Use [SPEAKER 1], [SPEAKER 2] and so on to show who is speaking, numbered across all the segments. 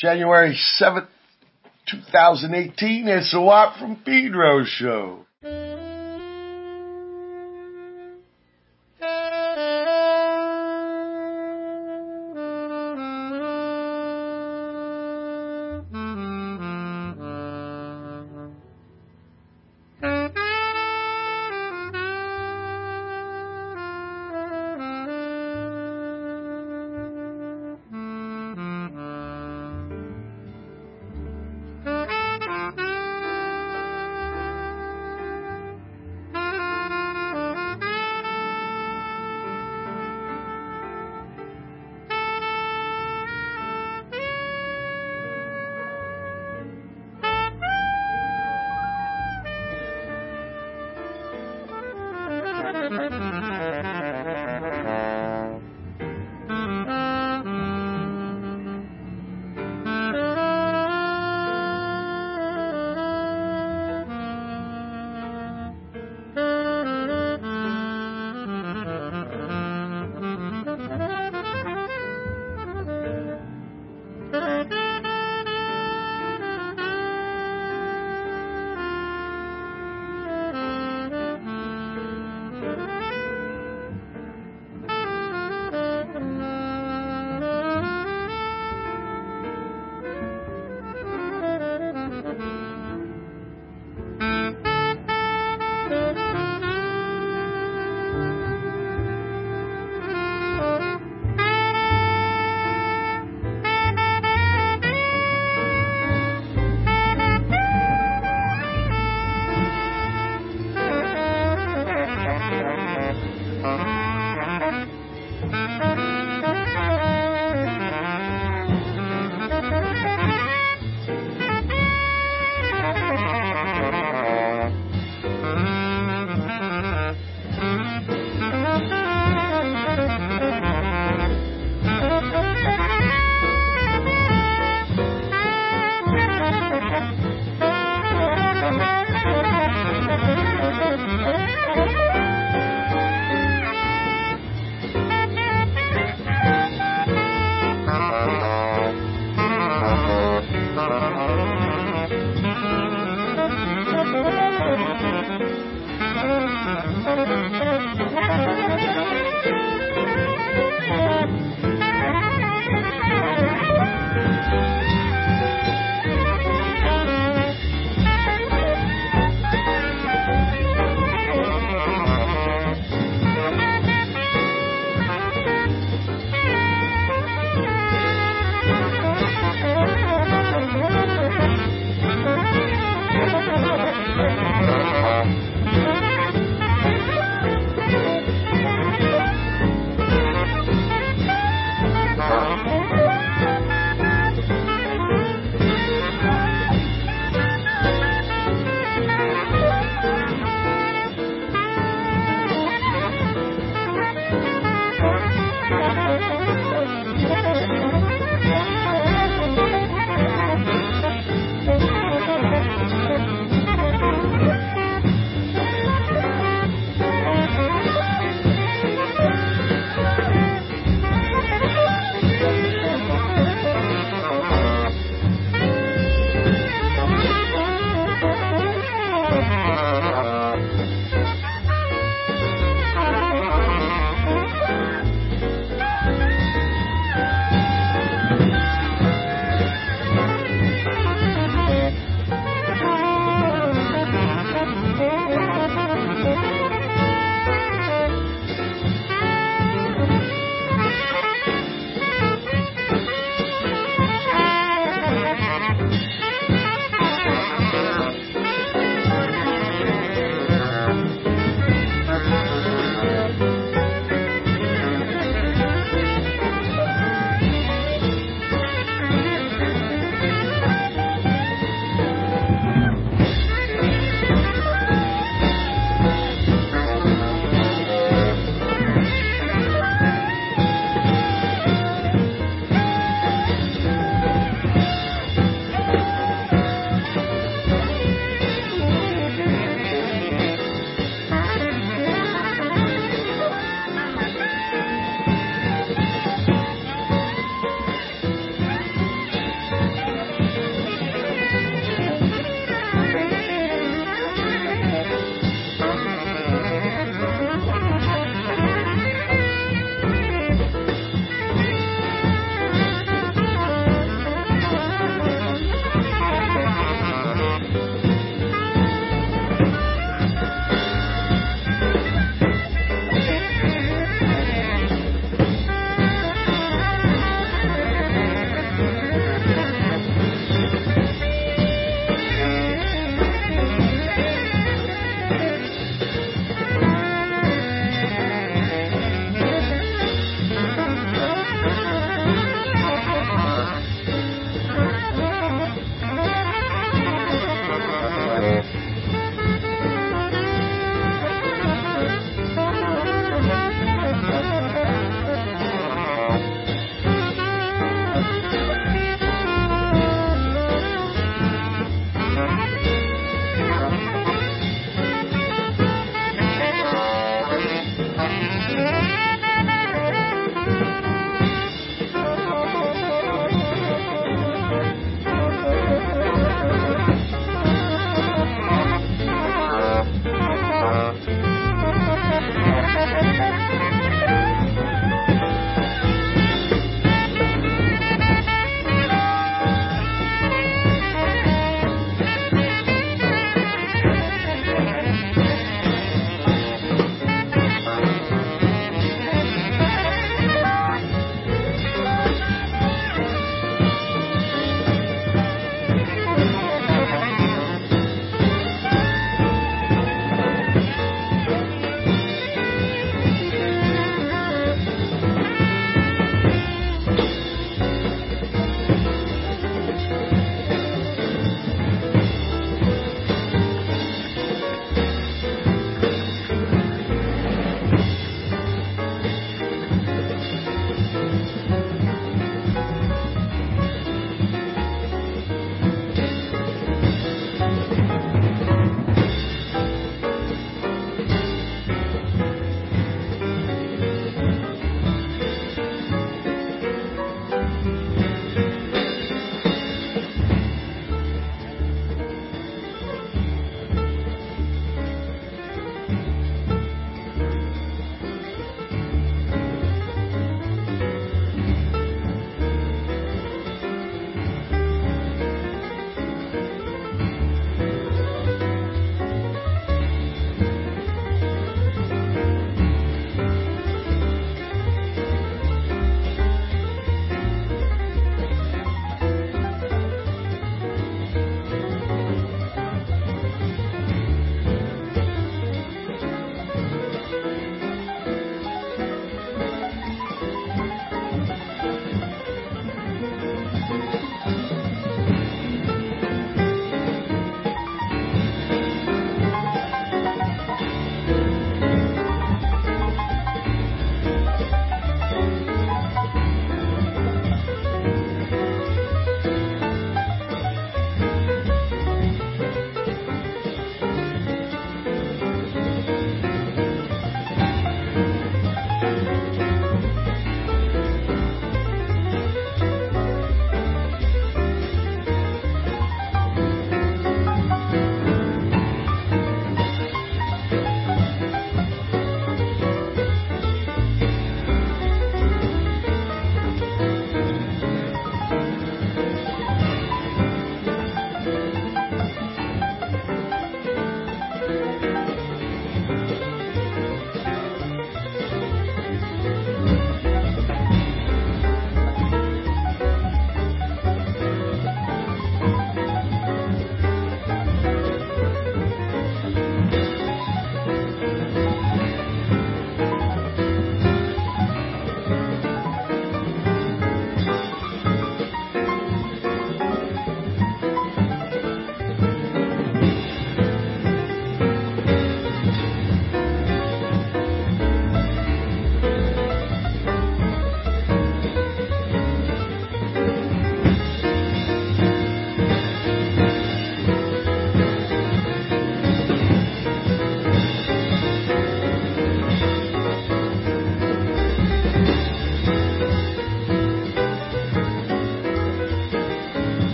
[SPEAKER 1] January 7th, 2018. It's a Watt from Pedro show.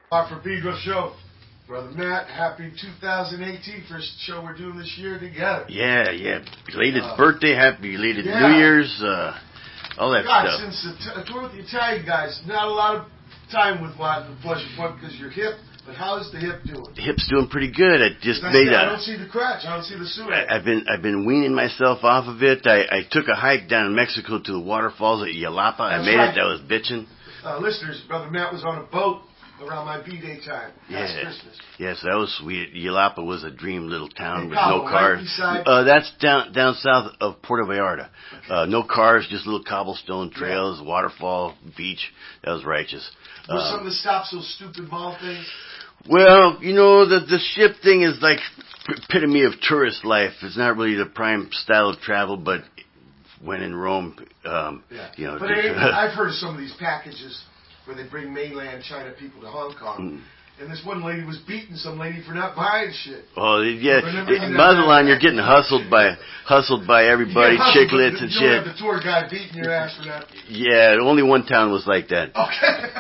[SPEAKER 1] Rock for Pedro show. Brother Matt, happy 2018, first show we're doing this year together.
[SPEAKER 2] Yeah. Belated birthday, happy belated New Year's, all that stuff.
[SPEAKER 1] Since the tour with the Italian guys, not a lot of time with Wild and Pleasure Point because you're hip, but how is the hip doing?
[SPEAKER 2] The hip's doing pretty good. I
[SPEAKER 1] don't see the crotch, I don't see the suet.
[SPEAKER 2] I've been weaning myself off of it. I took a hike down in Mexico to the waterfalls at Yalapa. I made it. That was bitching.
[SPEAKER 1] Listeners, Brother Matt was on a boat around my B-Day time last Christmas.
[SPEAKER 2] Yes, that was sweet. Yalapa was a dream little town with
[SPEAKER 1] Cabo,
[SPEAKER 2] no cars.
[SPEAKER 1] Right
[SPEAKER 2] that's down south of Puerto Vallarta. Okay. No cars, just little cobblestone trails, waterfall, beach. That was righteous.
[SPEAKER 1] Was some of the stops those stupid mall things?
[SPEAKER 2] Well, the ship thing is like epitome of tourist life. It's not really the prime style of travel, but when in Rome,
[SPEAKER 1] But I've heard of some of these packages where they bring mainland China people to Hong Kong. And this one lady was beating some lady for not buying shit.
[SPEAKER 2] Oh, yeah. Mazatlan, you're getting hustled by everybody, chiclets and shit.
[SPEAKER 1] You don't have the tour guy beating your ass for that.
[SPEAKER 2] Yeah, only one town was like that.
[SPEAKER 1] Okay.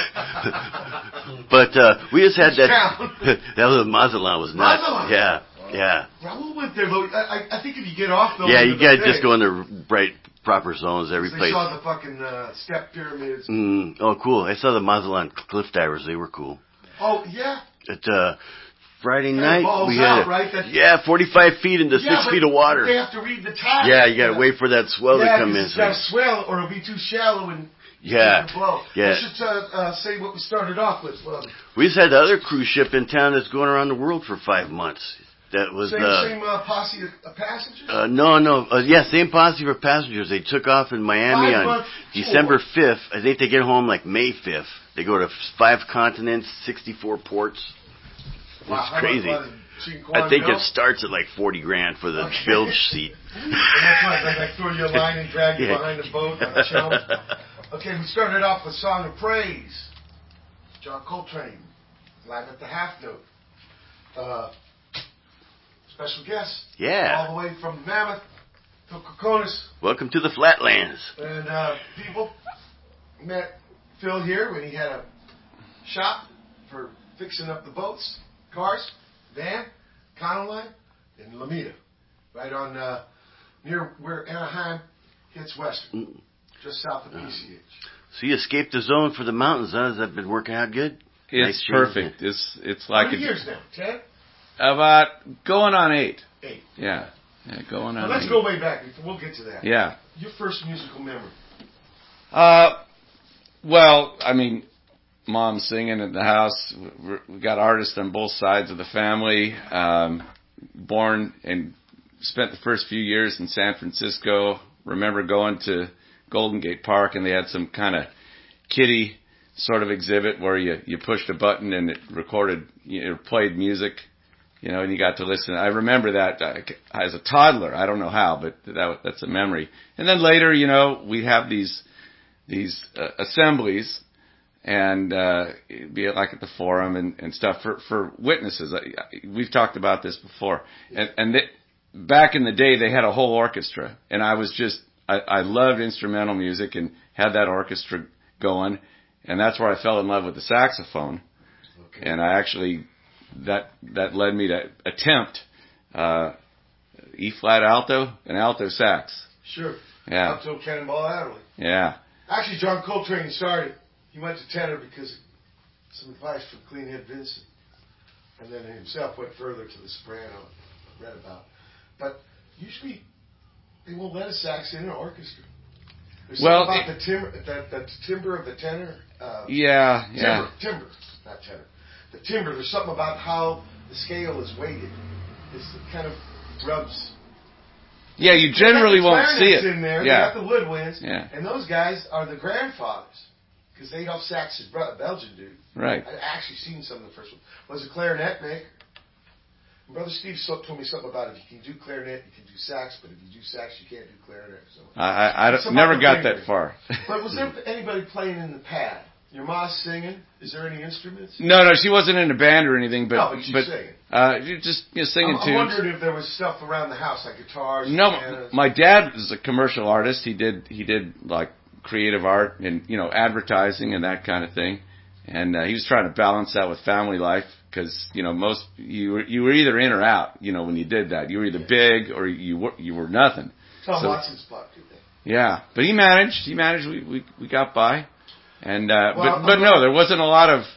[SPEAKER 2] But we just had that. That was Mazatlan, was nuts.
[SPEAKER 1] Mazatlan?
[SPEAKER 2] Yeah.
[SPEAKER 1] Raul went there, though. I think if you get off, though.
[SPEAKER 2] Yeah, you gotta just go in the proper zones every place.
[SPEAKER 1] They saw the fucking step pyramids.
[SPEAKER 2] Oh, cool. I saw the Mazatlan cliff divers. They were cool.
[SPEAKER 1] Oh, yeah?
[SPEAKER 2] At Friday night, we had 45 feet into 6 feet of water.
[SPEAKER 1] They have to read the tide.
[SPEAKER 2] Yeah, you got to wait for that swell to come in.
[SPEAKER 1] It's got to swell, or it'll be too shallow and blow.
[SPEAKER 2] Yeah.
[SPEAKER 1] I should say what we started off with.
[SPEAKER 2] We just had the other cruise ship in town that's going around the world for 5 months. That was
[SPEAKER 1] same posse of passengers?
[SPEAKER 2] No. Same posse for passengers. They took off in Miami on December 5th. I think they get home like May 5th. They go to 5 continents, 64 ports. It's crazy. I think it starts at like $40,000 for the bilge seat.
[SPEAKER 1] And that's why they throw you a line and drag you behind the boat on a shelf. Okay, we started off with Song of Praise. John Coltrane, live at the half note. Special guest.
[SPEAKER 2] Yeah.
[SPEAKER 1] All the way from Mammoth to Kokonis.
[SPEAKER 2] Welcome to the Flatlands.
[SPEAKER 1] And people met Phil here when he had a shop for fixing up the boats, cars, van, Econoline, in Lamita. Right on near where Anaheim hits western. Just south of PCH.
[SPEAKER 2] So you escaped the zone for the mountains, huh? Has that been working out good?
[SPEAKER 3] It's perfect. It's like...
[SPEAKER 1] How many years now? 10?
[SPEAKER 3] About going on 8.
[SPEAKER 1] 8.
[SPEAKER 3] Yeah, going on 8.
[SPEAKER 1] Let's go way back. We'll get to that.
[SPEAKER 3] Yeah.
[SPEAKER 1] Your first musical memory?
[SPEAKER 3] Well, I mean, Mom's singing at the house. We got artists on both sides of the family. Born and spent the first few years in San Francisco. Remember going to Golden Gate Park and they had some kind of kiddie sort of exhibit where you pushed a button and it recorded, it played music. And you got to listen. I remember that as a toddler. I don't know how, but that's a memory. And then later, we'd have these assemblies and be it like at the Forum and stuff for witnesses. We've talked about this before. And back in the day, they had a whole orchestra. And I loved instrumental music and had that orchestra going. And that's where I fell in love with the saxophone. Okay. And I actually... That led me to attempt E-flat alto and alto sax.
[SPEAKER 1] Sure.
[SPEAKER 3] Yeah.
[SPEAKER 1] Alto Cannonball Adderley.
[SPEAKER 3] Yeah.
[SPEAKER 1] Actually, John Coltrane started. He went to tenor because of some advice from Cleanhead Vincent, and then himself went further to the soprano. I read about, but usually they won't let a sax in an orchestra. There's something about the timbre of the tenor. Timbre, not tenor. The timbre, there's something about how the scale is weighted. It kind of rubs.
[SPEAKER 3] Yeah, you generally won't see it.
[SPEAKER 1] In there.
[SPEAKER 3] Yeah.
[SPEAKER 1] They got the woodwinds.
[SPEAKER 3] Yeah.
[SPEAKER 1] And those guys are the grandfathers. Because Adolphe Sax, his brother, Belgian dude.
[SPEAKER 3] Right.
[SPEAKER 1] I've actually seen some of the first one. Was a clarinet maker. And Brother Steve told me something about if you can do clarinet, you can do sax, but if you do sax, you can't do clarinet. So
[SPEAKER 3] I never got that far.
[SPEAKER 1] But was there anybody playing in the pad? Your ma singing? Is there any instruments?
[SPEAKER 3] No, she wasn't in a band or anything, but
[SPEAKER 1] singing.
[SPEAKER 3] Just singing tunes.
[SPEAKER 1] I'm wondering if there was stuff around the house like guitars.
[SPEAKER 3] No,
[SPEAKER 1] pianos.
[SPEAKER 3] My dad was a commercial artist. He did like creative art and advertising and that kind of thing. And he was trying to balance that with family life because, you know, you were either in or out, you know, when you did that. You were either big or you were nothing.
[SPEAKER 1] Tom Watson's spot, did that.
[SPEAKER 3] Yeah, but he managed. We got by. And but no, there wasn't a lot of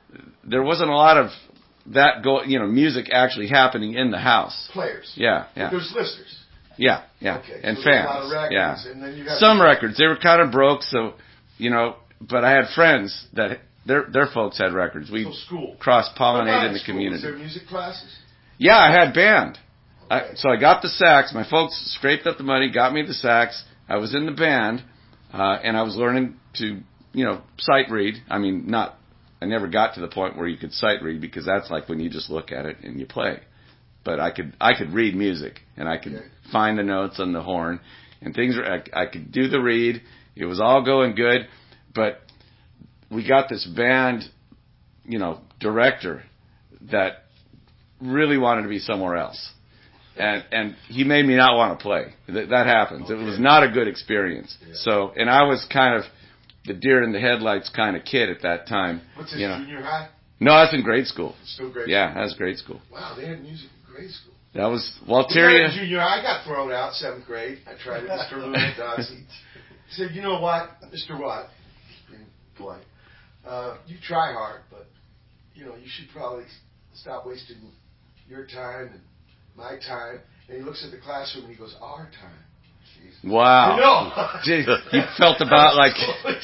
[SPEAKER 3] that music actually happening in the house.
[SPEAKER 1] Players.
[SPEAKER 3] Yeah.
[SPEAKER 1] But there's listeners.
[SPEAKER 3] Yeah.
[SPEAKER 1] Okay,
[SPEAKER 3] and
[SPEAKER 1] so
[SPEAKER 3] fans.
[SPEAKER 1] A lot of records,
[SPEAKER 3] yeah.
[SPEAKER 1] And then you got
[SPEAKER 3] some records. They were kind of broke, so, you know, but I had friends that their folks had records. We cross-pollinated in the community.
[SPEAKER 1] Was there music classes?
[SPEAKER 3] Yeah, I had band.
[SPEAKER 1] Okay.
[SPEAKER 3] So I got the sax. My folks scraped up the money, got me the sax. I was in the band, and I was learning to, you know, sight read. I mean, I never got to the point where you could sight read because that's like when you just look at it and you play. But I could read music and I could find the notes on the horn and things. I could do the read. It was all going good, but we got this band, you know, director that really wanted to be somewhere else. And he made me not want to play. That happens. Okay. It was not a good experience. Yeah. So, and I was kind of the deer in the headlights kind of kid at that time.
[SPEAKER 1] What's this, junior high?
[SPEAKER 3] No, I was in grade school.
[SPEAKER 1] Still grade school?
[SPEAKER 3] Yeah, that was grade school.
[SPEAKER 1] Wow, they had music in grade school.
[SPEAKER 3] That was Walteria.
[SPEAKER 1] Junior high, I got thrown out 7th grade. I tried it, Mr. Luna Dodson. He said, you know what, Mr. Watt, being polite, you try hard, but, you know, you should probably stop wasting your time and my time. And he looks at the classroom and he goes, our time. Jeez.
[SPEAKER 3] Wow.
[SPEAKER 1] No.
[SPEAKER 3] You felt about like,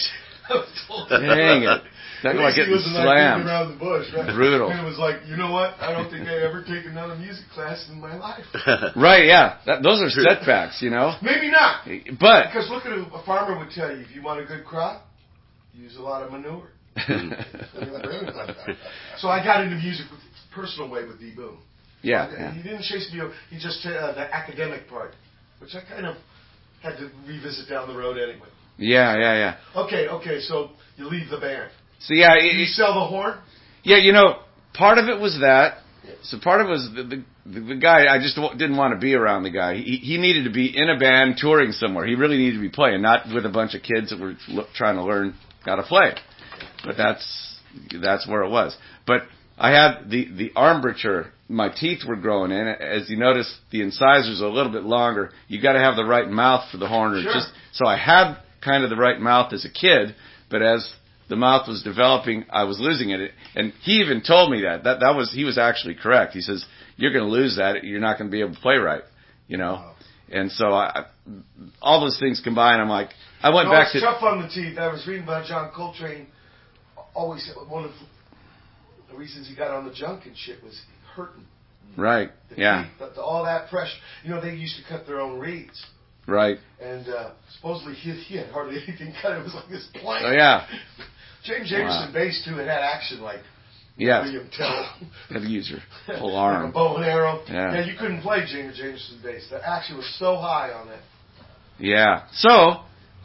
[SPEAKER 3] dang it. That like getting slammed.
[SPEAKER 1] Around the bush, right?
[SPEAKER 3] Brutal.
[SPEAKER 1] And it was like, you know what? I don't think I ever take another music class in my life.
[SPEAKER 3] Right, yeah. Those are setbacks, you know?
[SPEAKER 1] Maybe not.
[SPEAKER 3] But.
[SPEAKER 1] Because look at a farmer would tell you, if you want a good crop, use a lot of manure. So I got into music with personal way with D. Boon.
[SPEAKER 3] Yeah.
[SPEAKER 1] He didn't chase me. He just the academic part, which I kind of had to revisit down the road anyway.
[SPEAKER 3] Yeah.
[SPEAKER 1] Okay. So you leave the band.
[SPEAKER 3] So yeah,
[SPEAKER 1] you sell the horn.
[SPEAKER 3] Yeah, you know, part of it was that. So part of it was the guy. I just didn't want to be around the guy. He needed to be in a band touring somewhere. He really needed to be playing, not with a bunch of kids that were trying to learn how to play. But that's where it was. But I had the armature. My teeth were growing in. As you notice, the incisors are a little bit longer. You got to have the right mouth for the horn.
[SPEAKER 1] Sure.
[SPEAKER 3] So I had kind of the right mouth as a kid, but as the mouth was developing, I was losing it. And he even told me that he was actually correct. He says, you're going to lose that. You're not going to be able to play right, you know. Wow. And so all those things combined, I'm like, I went back to...
[SPEAKER 1] It's tough on the teeth. I was reading about John Coltrane. Always one of the reasons he got on the junk and shit was hurting.
[SPEAKER 3] Right,
[SPEAKER 1] the teeth, all that pressure. You know, they used to cut their own reeds.
[SPEAKER 3] Right.
[SPEAKER 1] And supposedly he had hardly anything cut. It was like this plank.
[SPEAKER 3] Oh, yeah.
[SPEAKER 1] James Jamerson bass, too, it had action like William Tell.
[SPEAKER 3] You had to use your whole arm.
[SPEAKER 1] Like a bow and arrow.
[SPEAKER 3] Yeah,
[SPEAKER 1] you couldn't play James Jamerson bass. The action was so high on that.
[SPEAKER 3] Yeah. So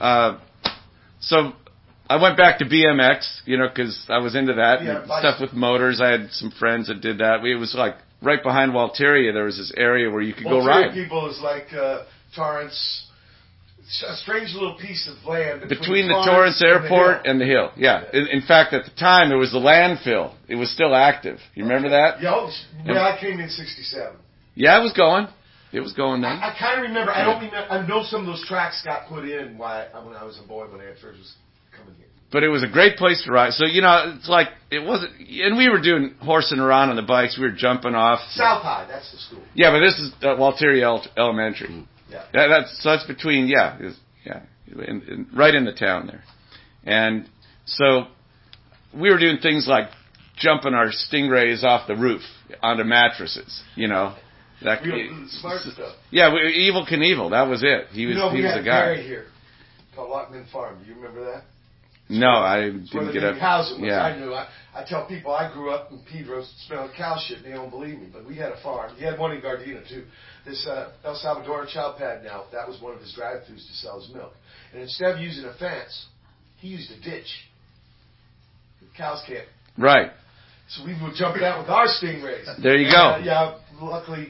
[SPEAKER 3] I went back to BMX, you know, because I was into that stuff with motors. I had some friends that did that. It was like right behind Walteria. There was this area where you could go ride.
[SPEAKER 1] People is like Torrance. A strange little piece of land
[SPEAKER 3] between the Torrance Airport and the hill. Yeah. In fact, at the time, there was the landfill. It was still active. You remember that?
[SPEAKER 1] Yeah. I came in '67.
[SPEAKER 3] Yeah, it was going. It was going then.
[SPEAKER 1] I kind of remember. I don't remember. I know some of those tracks got put in when I was a boy when Ed Furs was coming here.
[SPEAKER 3] But it was a great place to ride. So, you know, it's like, it wasn't, and we were doing horsing around on the bikes. We were jumping off.
[SPEAKER 1] South High, that's the school.
[SPEAKER 3] Yeah, but this is Walteria Elementary.
[SPEAKER 1] Mm. Yeah.
[SPEAKER 3] That's between, right in the town there. And so we were doing things like jumping our Stingrays off the roof onto mattresses, you know.
[SPEAKER 1] That smart stuff.
[SPEAKER 3] Yeah, Evel Knievel, that was it. He was
[SPEAKER 1] we had
[SPEAKER 3] the guy.
[SPEAKER 1] Gary here called Lockman Farm. Do you remember that?
[SPEAKER 3] No, I didn't get up.
[SPEAKER 1] Yeah. I knew. I tell people I grew up in Pedro, smelling cow shit, and they don't believe me. But we had a farm. He had one in Gardena, too. This El Salvador chow pad now, that was one of his drive-thrus to sell his milk. And instead of using a fence, he used a ditch. The cows can't.
[SPEAKER 3] Right.
[SPEAKER 1] So we would jump out with our Stingrays.
[SPEAKER 3] There you go.
[SPEAKER 1] Yeah, luckily,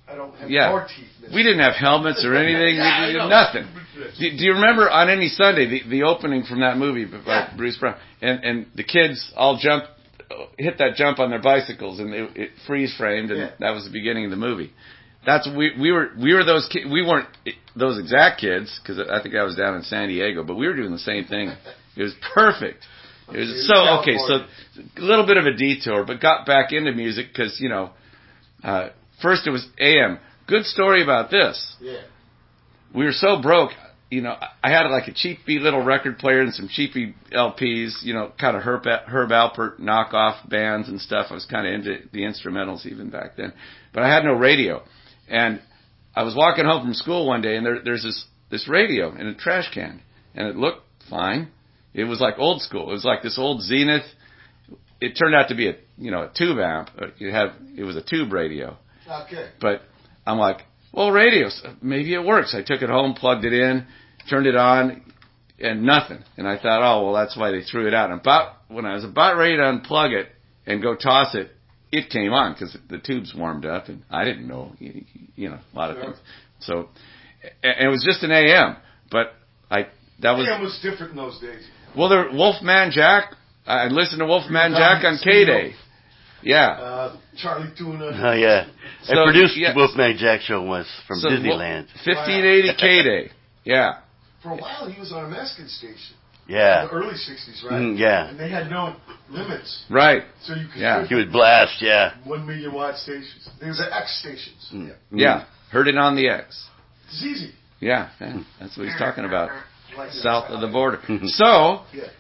[SPEAKER 1] I don't have
[SPEAKER 3] Yeah.
[SPEAKER 1] more teeth.
[SPEAKER 3] We didn't have helmets or anything.
[SPEAKER 1] Yeah,
[SPEAKER 3] we did
[SPEAKER 1] I know.
[SPEAKER 3] nothing. Do you remember on any Sunday the opening from that movie by Bruce Brown and the kids all hit that jump on their bicycles and it freeze framed and that was the beginning of the movie. That's we were those kids. We weren't those exact kids because I think I was down in San Diego, but we were doing the same thing. It was perfect. It was so okay. So a little bit of a detour, but got back into music because first it was AM. Good story about this.
[SPEAKER 1] Yeah.
[SPEAKER 3] We were so broke. I had like a cheapy little record player and some cheapy LPs, kind of Herb Alpert knockoff bands and stuff. I was kind of into the instrumentals even back then. But I had no radio. And I was walking home from school one day and there's this radio in a trash can. And it looked fine. It was like old school. It was like this old Zenith. It turned out to be a tube amp. It was a tube radio.
[SPEAKER 1] Okay.
[SPEAKER 3] But I'm like, well, radio, maybe it works. I took it home, plugged it in, turned it on, and nothing. And I thought, oh, well, that's why they threw it out. And when I was about ready to unplug it and go toss it, it came on because the tubes warmed up, and I didn't know, a lot of things. So, and it was just an AM, but AM
[SPEAKER 1] was different in those days.
[SPEAKER 3] Well, Wolfman Jack, I listened to Wolfman Jack on K-Day. Yeah.
[SPEAKER 1] Charlie Tuna.
[SPEAKER 2] Oh, yeah. I produced the Wolfman Jack show once from Disneyland.
[SPEAKER 3] 1580 K-Day. Yeah.
[SPEAKER 1] For a while, he was on a Mexican station.
[SPEAKER 2] Yeah.
[SPEAKER 1] In the early 60s, right?
[SPEAKER 2] Yeah.
[SPEAKER 1] And they had no limits.
[SPEAKER 3] Right.
[SPEAKER 1] So you could
[SPEAKER 2] he would blast,
[SPEAKER 1] 1 million watt stations. These are X stations.
[SPEAKER 3] Yeah. Heard it on the X.
[SPEAKER 1] It's easy.
[SPEAKER 3] Yeah. That's what he's talking about. South of the border. So,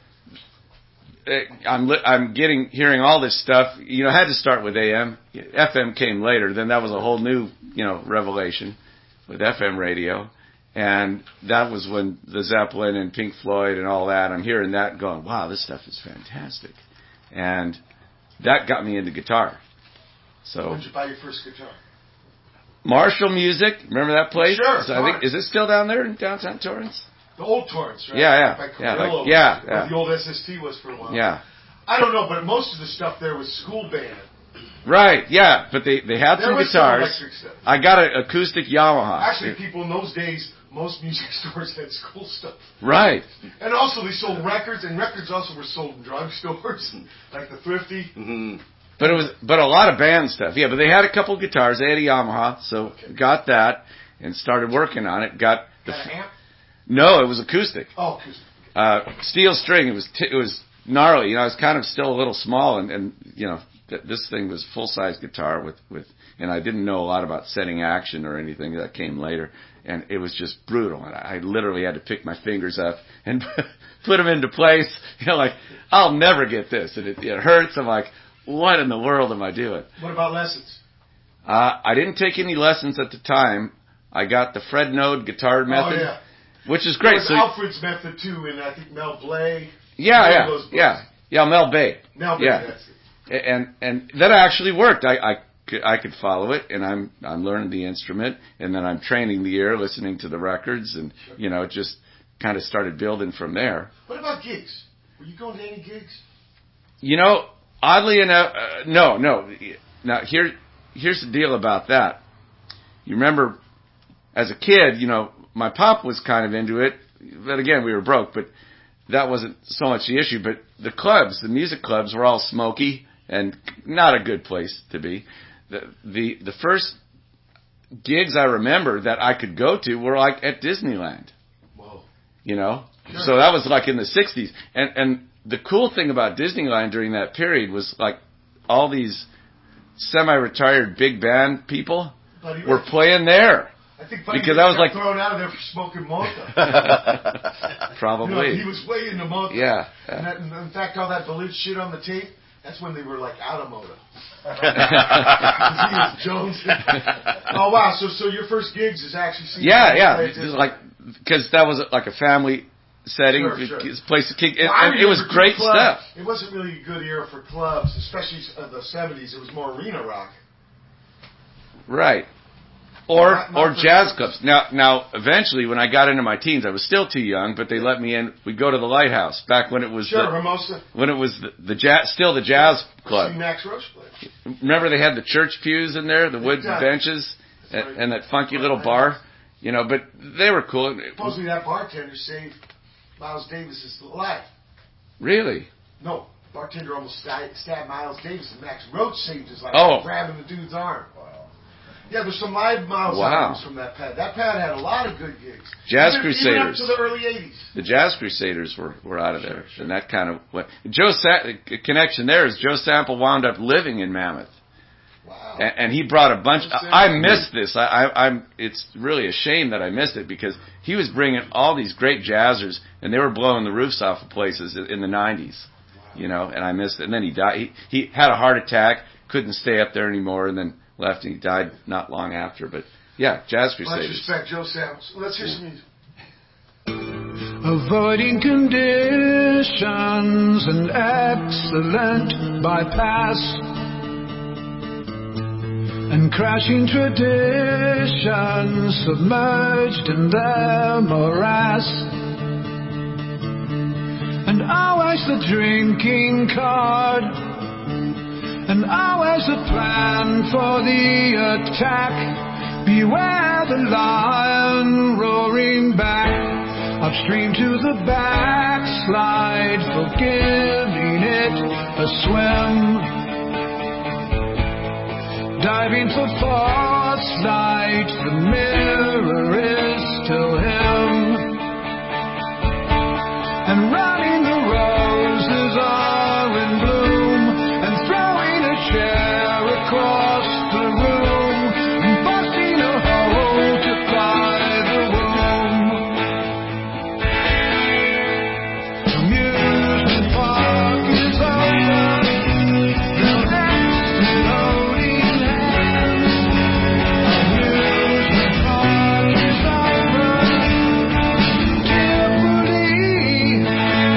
[SPEAKER 3] I'm hearing all this stuff. I had to start with AM. FM came later. Then that was a whole new, revelation with FM radio. And that was when the Zeppelin and Pink Floyd and all that, I'm hearing that and going, wow, this stuff is fantastic. And that got me into guitar. So.
[SPEAKER 1] When did you buy your first guitar?
[SPEAKER 3] Marshall Music. Remember that place?
[SPEAKER 1] Sure.
[SPEAKER 3] So is it still down there in downtown Torrance?
[SPEAKER 1] The old Torrance, right?
[SPEAKER 3] Yeah.
[SPEAKER 1] By
[SPEAKER 3] Carrillo,
[SPEAKER 1] where the old SST was for a while.
[SPEAKER 3] Yeah.
[SPEAKER 1] I don't know, but most of the stuff there was school band.
[SPEAKER 3] Right, yeah, but they had some guitars.
[SPEAKER 1] Some electric stuff.
[SPEAKER 3] I got an acoustic Yamaha.
[SPEAKER 1] Actually, people in those days, most music stores had school stuff.
[SPEAKER 3] Right.
[SPEAKER 1] And also they sold records, and records also were sold in drugstores, like the Thrifty.
[SPEAKER 2] Mm-hmm.
[SPEAKER 3] But a lot of band stuff. Yeah, but they had a couple guitars. They had a Yamaha, so got that and started working on it. Got
[SPEAKER 1] an amp?
[SPEAKER 3] No, it was acoustic.
[SPEAKER 1] Oh, acoustic.
[SPEAKER 3] Steel string. It was gnarly. I was kind of still a little small, and this thing was full size guitar with, and I didn't know a lot about setting action or anything. That came later, and it was just brutal. And I literally had to pick my fingers up and put them into place. Like I'll never get this, and it hurts. I'm like, what in the world am I doing?
[SPEAKER 1] What about lessons?
[SPEAKER 3] I didn't take any lessons at the time. I got the Fred Node guitar method, which is great.
[SPEAKER 1] It was Alfred's method too, and I think Mel Blay.
[SPEAKER 3] Mel Bay.
[SPEAKER 1] Mel Bay, that's it.
[SPEAKER 3] And that actually worked. I could follow it, and I'm learning the instrument, and then I'm training the ear, listening to the records, and it just kind of started building from there.
[SPEAKER 1] What about gigs? Were you going to any gigs?
[SPEAKER 3] Oddly enough, no. Now here's the deal about that. You remember, as a kid, my pop was kind of into it, but again, we were broke, but that wasn't so much the issue. But the music clubs were all smoky and not a good place to be. The first gigs I remember that I could go to were like at Disneyland.
[SPEAKER 1] Whoa.
[SPEAKER 3] Sure. So that was like in the 60s. And the cool thing about Disneyland during that period was like all these semi-retired big band people were playing there.
[SPEAKER 1] I think Buddy
[SPEAKER 3] because I was like
[SPEAKER 1] thrown out of there for smoking mota.
[SPEAKER 3] Probably.
[SPEAKER 1] He was way into mota.
[SPEAKER 3] Yeah.
[SPEAKER 1] And in fact, all that Belich shit on the tape, that's when they were like out of mota. He was Jones. Oh wow! So your first gigs is actually seeing.
[SPEAKER 3] Yeah. Like because that was like a family setting,
[SPEAKER 1] sure.
[SPEAKER 3] Place to kick, and it was great stuff.
[SPEAKER 1] It wasn't really a good era for clubs, especially the 70s. It was more arena rock.
[SPEAKER 3] Right. Or jazz clubs. Now, eventually, when I got into my teens, I was still too young, but they let me in. We'd go to the Lighthouse back when it was
[SPEAKER 1] Hermosa.
[SPEAKER 3] When it was the jazz, still the jazz club.
[SPEAKER 1] See Max Roach play.
[SPEAKER 3] Remember they had the church pews in there, the wood benches, and that funky little bar, you know. But they were cool.
[SPEAKER 1] Supposedly that bartender saved Miles Davis's life.
[SPEAKER 3] Really?
[SPEAKER 1] No, bartender almost stabbed Miles Davis, and Max Roach saved his life
[SPEAKER 3] Oh.
[SPEAKER 1] by grabbing the dude's arm. Yeah, there's some live Miles albums from that pad. That pad had a lot of good gigs.
[SPEAKER 3] Jazz
[SPEAKER 1] Crusaders. Even up to
[SPEAKER 3] Crusaders.
[SPEAKER 1] the early 80s.
[SPEAKER 3] The Jazz Crusaders were out of there. Sure. And that kind of what connection there is Joe Sample wound up living in Mammoth.
[SPEAKER 1] Wow.
[SPEAKER 3] And he brought a bunch. I missed this. I'm. It's really a shame that I missed it because he was bringing all these great jazzers, and they were blowing the roofs off of places in the '90s. Wow. You know, and I missed it. And then he died. He had a heart attack, couldn't stay up there anymore, and then left. And he died not long after. But yeah, Jazz Crusaders.
[SPEAKER 1] Let's respect Joe Sample. Let's hear some music.
[SPEAKER 4] Avoiding conditions and excellent bypass, and crashing traditions submerged in their morass, and always the drinking card, and always a plan for the attack. Beware the lion roaring back, upstream to the backslide, forgiving it a swim, diving for false light, the mirror is still him, and running the roses are in bloom, and throwing a chair across the room, and busting a hole to ply the womb. Amusement park is over, the exploding hands. Amusement park is over, carefully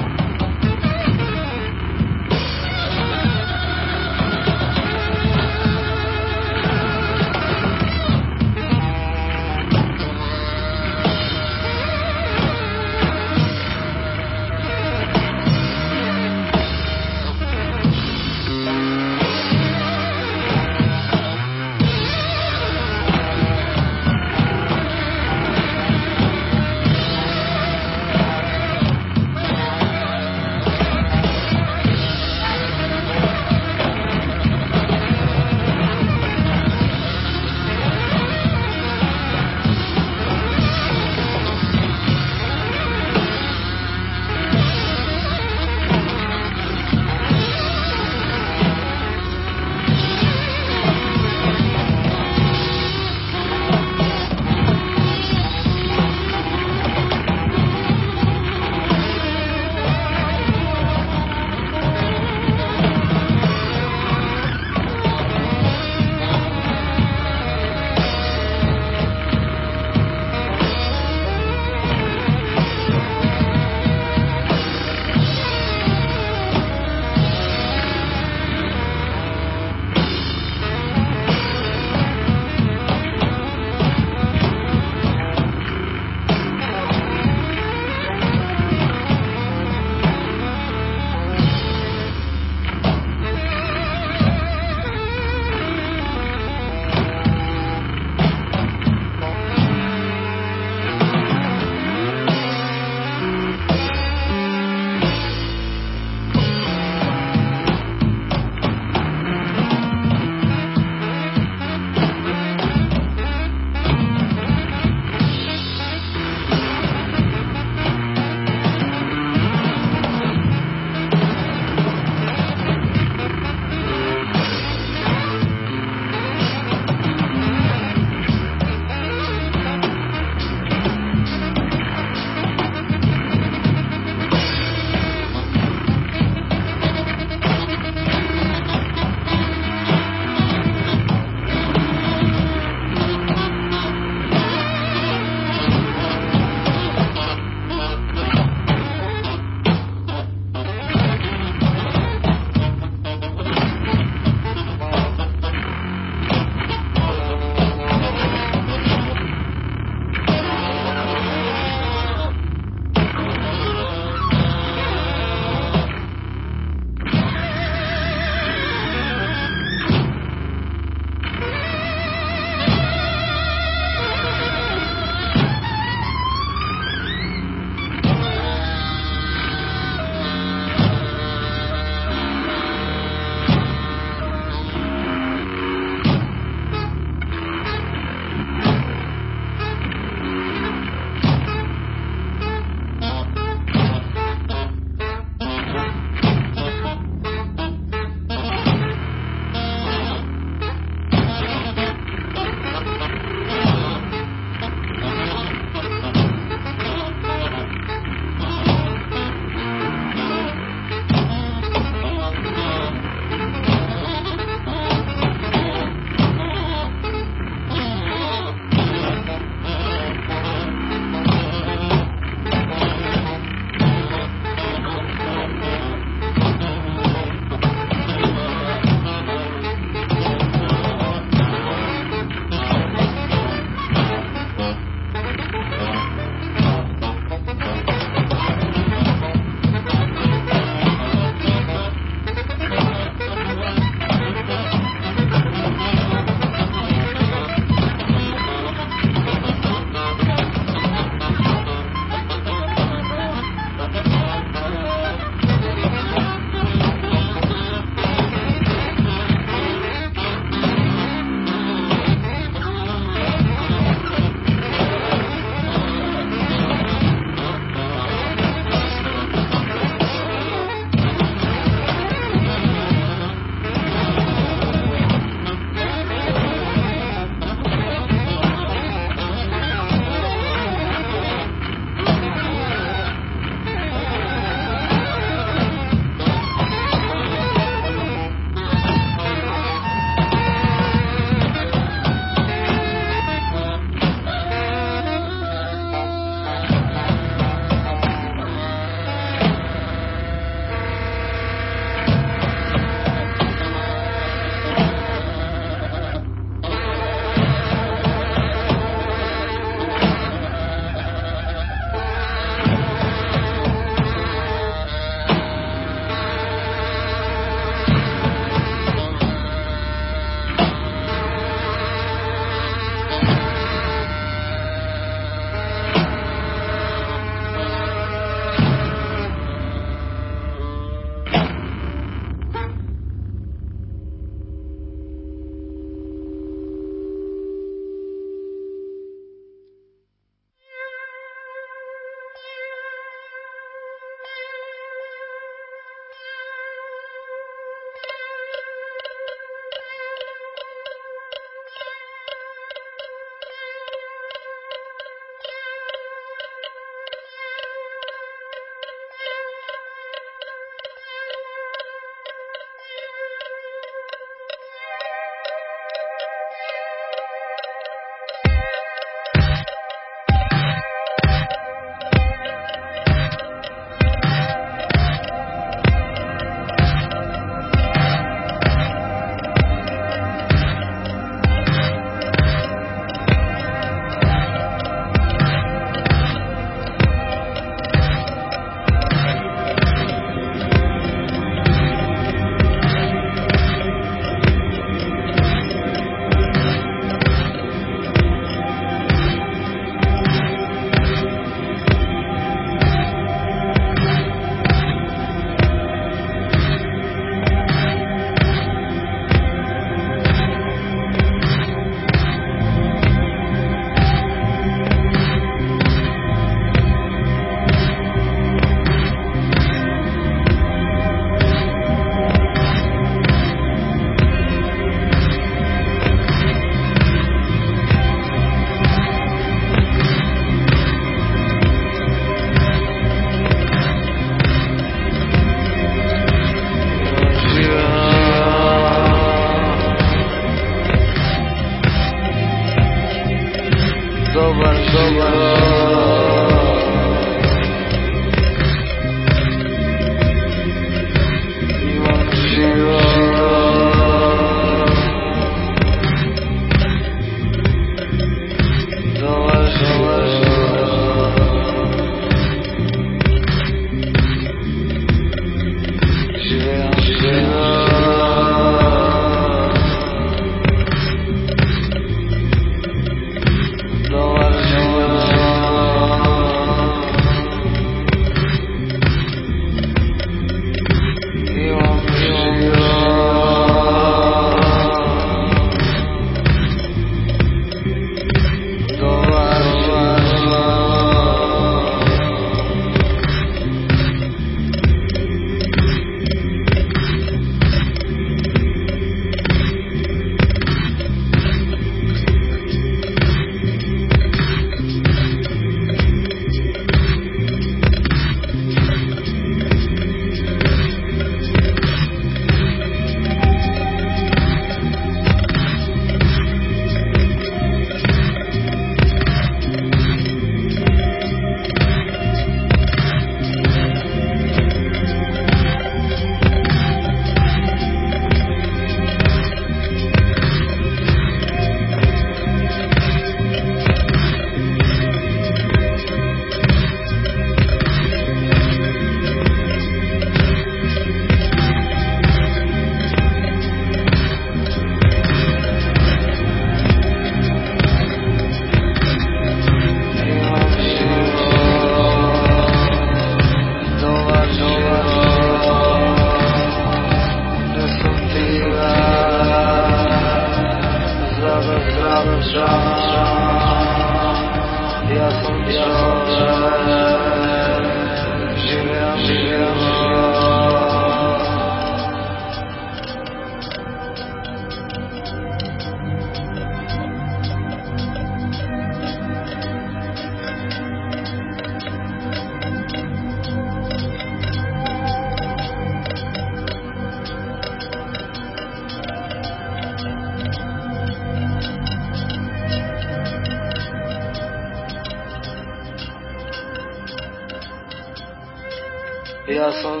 [SPEAKER 4] Ja sam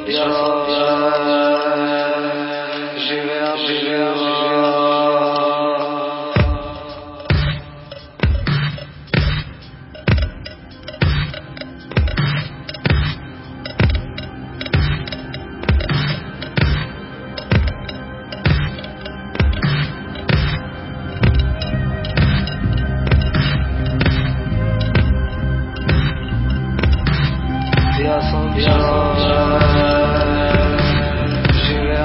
[SPEAKER 4] živeo. Ja sam živeo.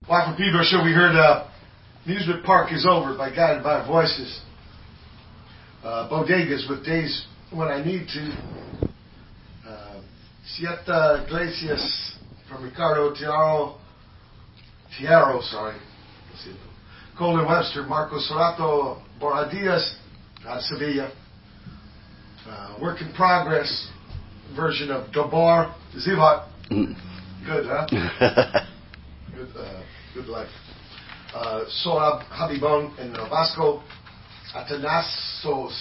[SPEAKER 1] Live from Pedro Show, we heard Amusement Park is Over by Guided by Voices. Bodegas with Days When I Need to. Siete Glacias from Ricardo Tiaro, Colin Webster, Marco Sorato, Borja Diaz, out of Sevilla. Work in Progress version of Gabor Zivat. Good, huh? Good life. Sorab Habibon in Vasco. Atanasos,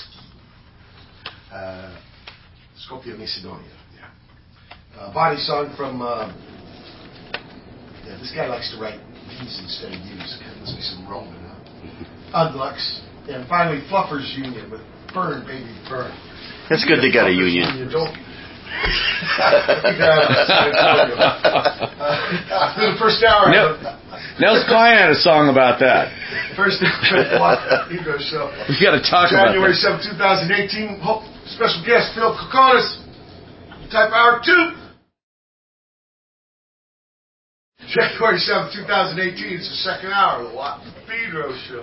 [SPEAKER 1] Skopje, Macedonia. Yeah. Body song from. This guy likes to write V's instead of U's. There must be some Roman. Unlux. And finally, Fluffers Union with Burn, Baby, Burn.
[SPEAKER 2] That's good they got a union.
[SPEAKER 1] The first hour.
[SPEAKER 3] Nels Klein had a song about that.
[SPEAKER 1] First hour. Show.
[SPEAKER 3] We got to talk about
[SPEAKER 1] January
[SPEAKER 3] that.
[SPEAKER 1] 7, 2018. Special guest Phil Kokonis. Type hour 2. January 7, 2018. It's the second hour of the Watt Pedro Show.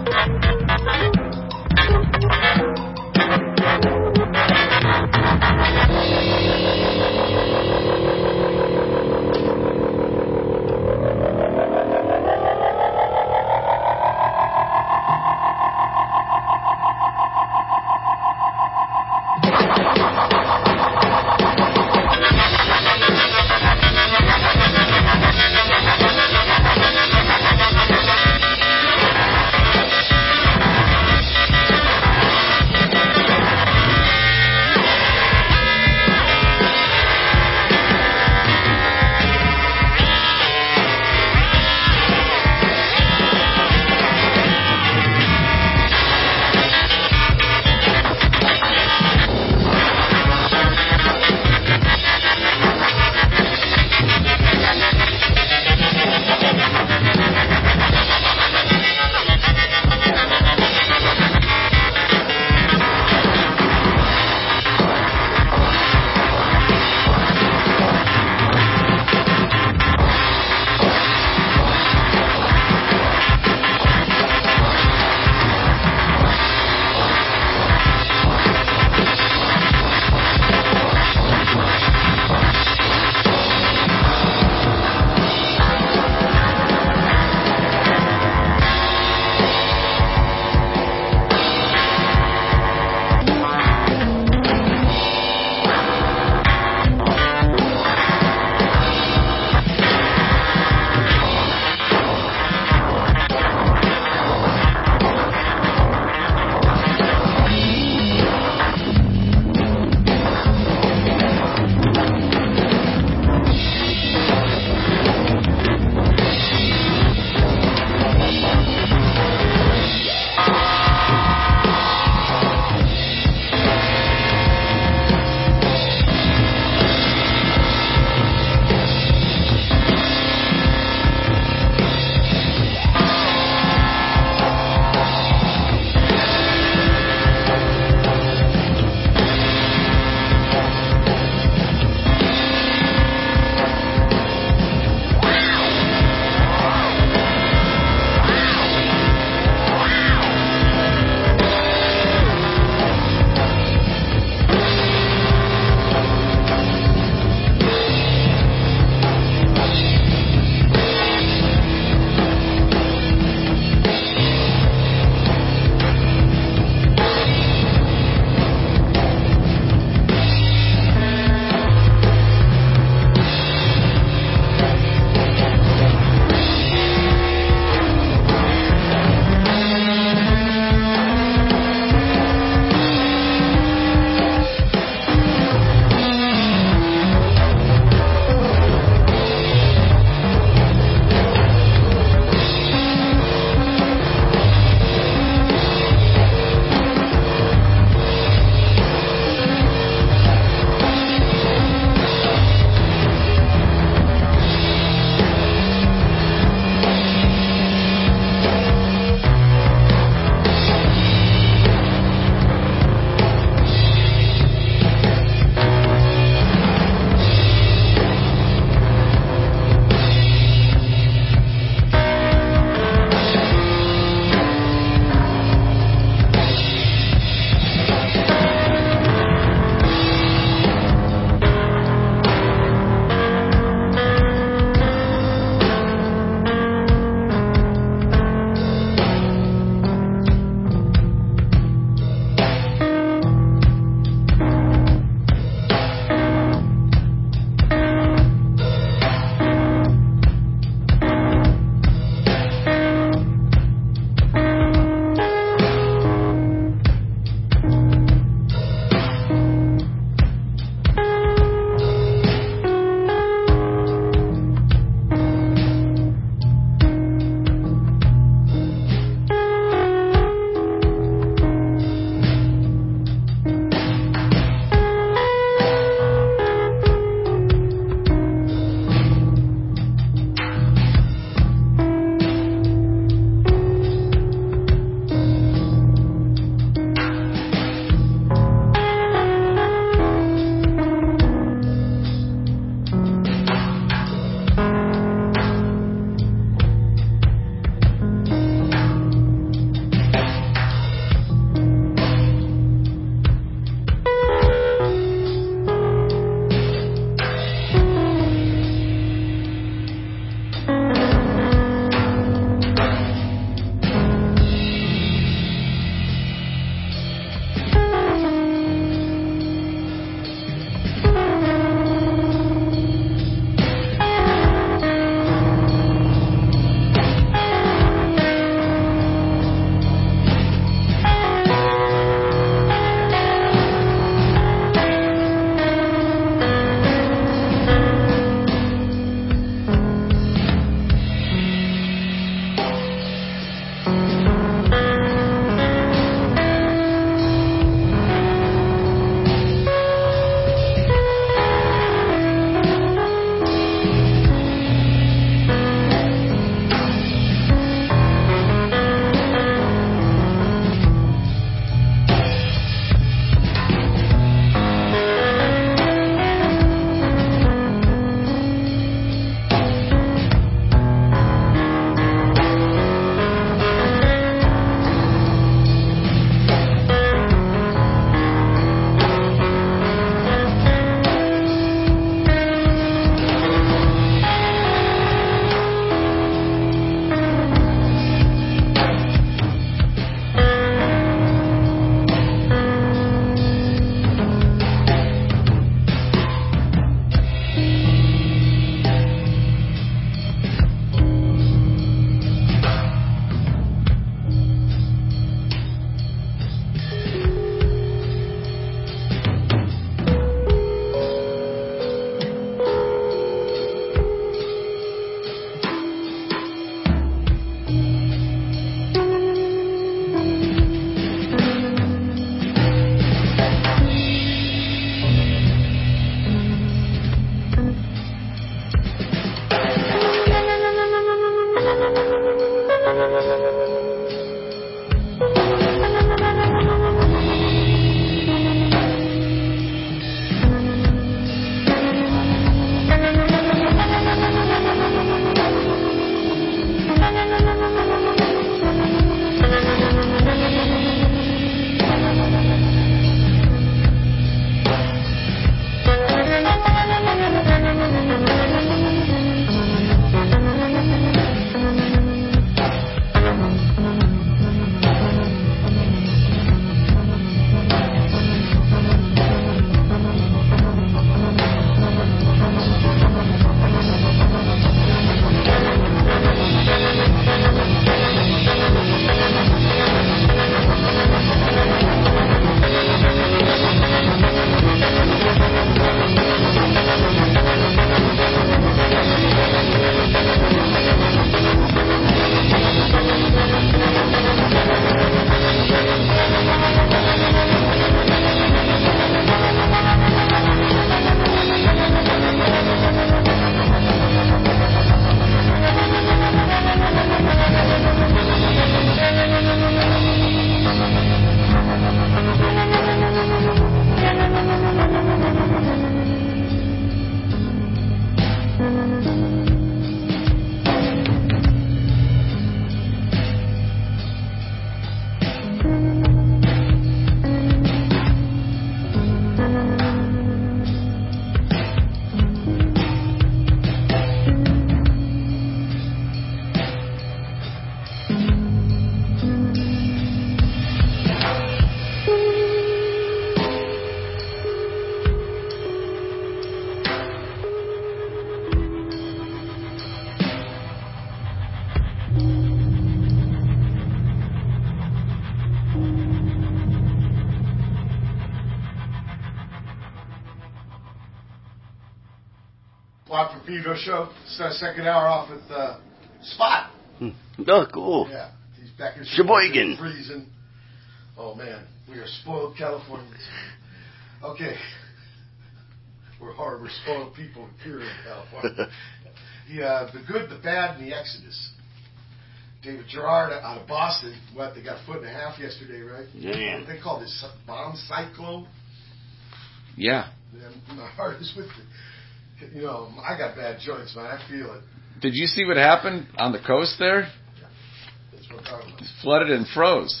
[SPEAKER 1] Watt for Pedro show. Start second hour off with Spot.
[SPEAKER 2] Oh, cool.
[SPEAKER 1] Yeah, he's back in
[SPEAKER 2] Sheboygan.
[SPEAKER 1] Freezing. Oh man, we are spoiled Californians. Okay, we're hard. We're spoiled people here in California. The good, the bad, and the Exodus. David Gerard out of Boston. What, they got a 1.5 foot yesterday, right?
[SPEAKER 2] Yeah.
[SPEAKER 1] They called this bomb cyclone.
[SPEAKER 3] Yeah.
[SPEAKER 1] My heart is with it. You know, I got bad joints, man. I feel it.
[SPEAKER 3] Did you see what happened on the coast there?
[SPEAKER 1] Yeah. That's what I'm talking about.
[SPEAKER 3] It flooded and froze.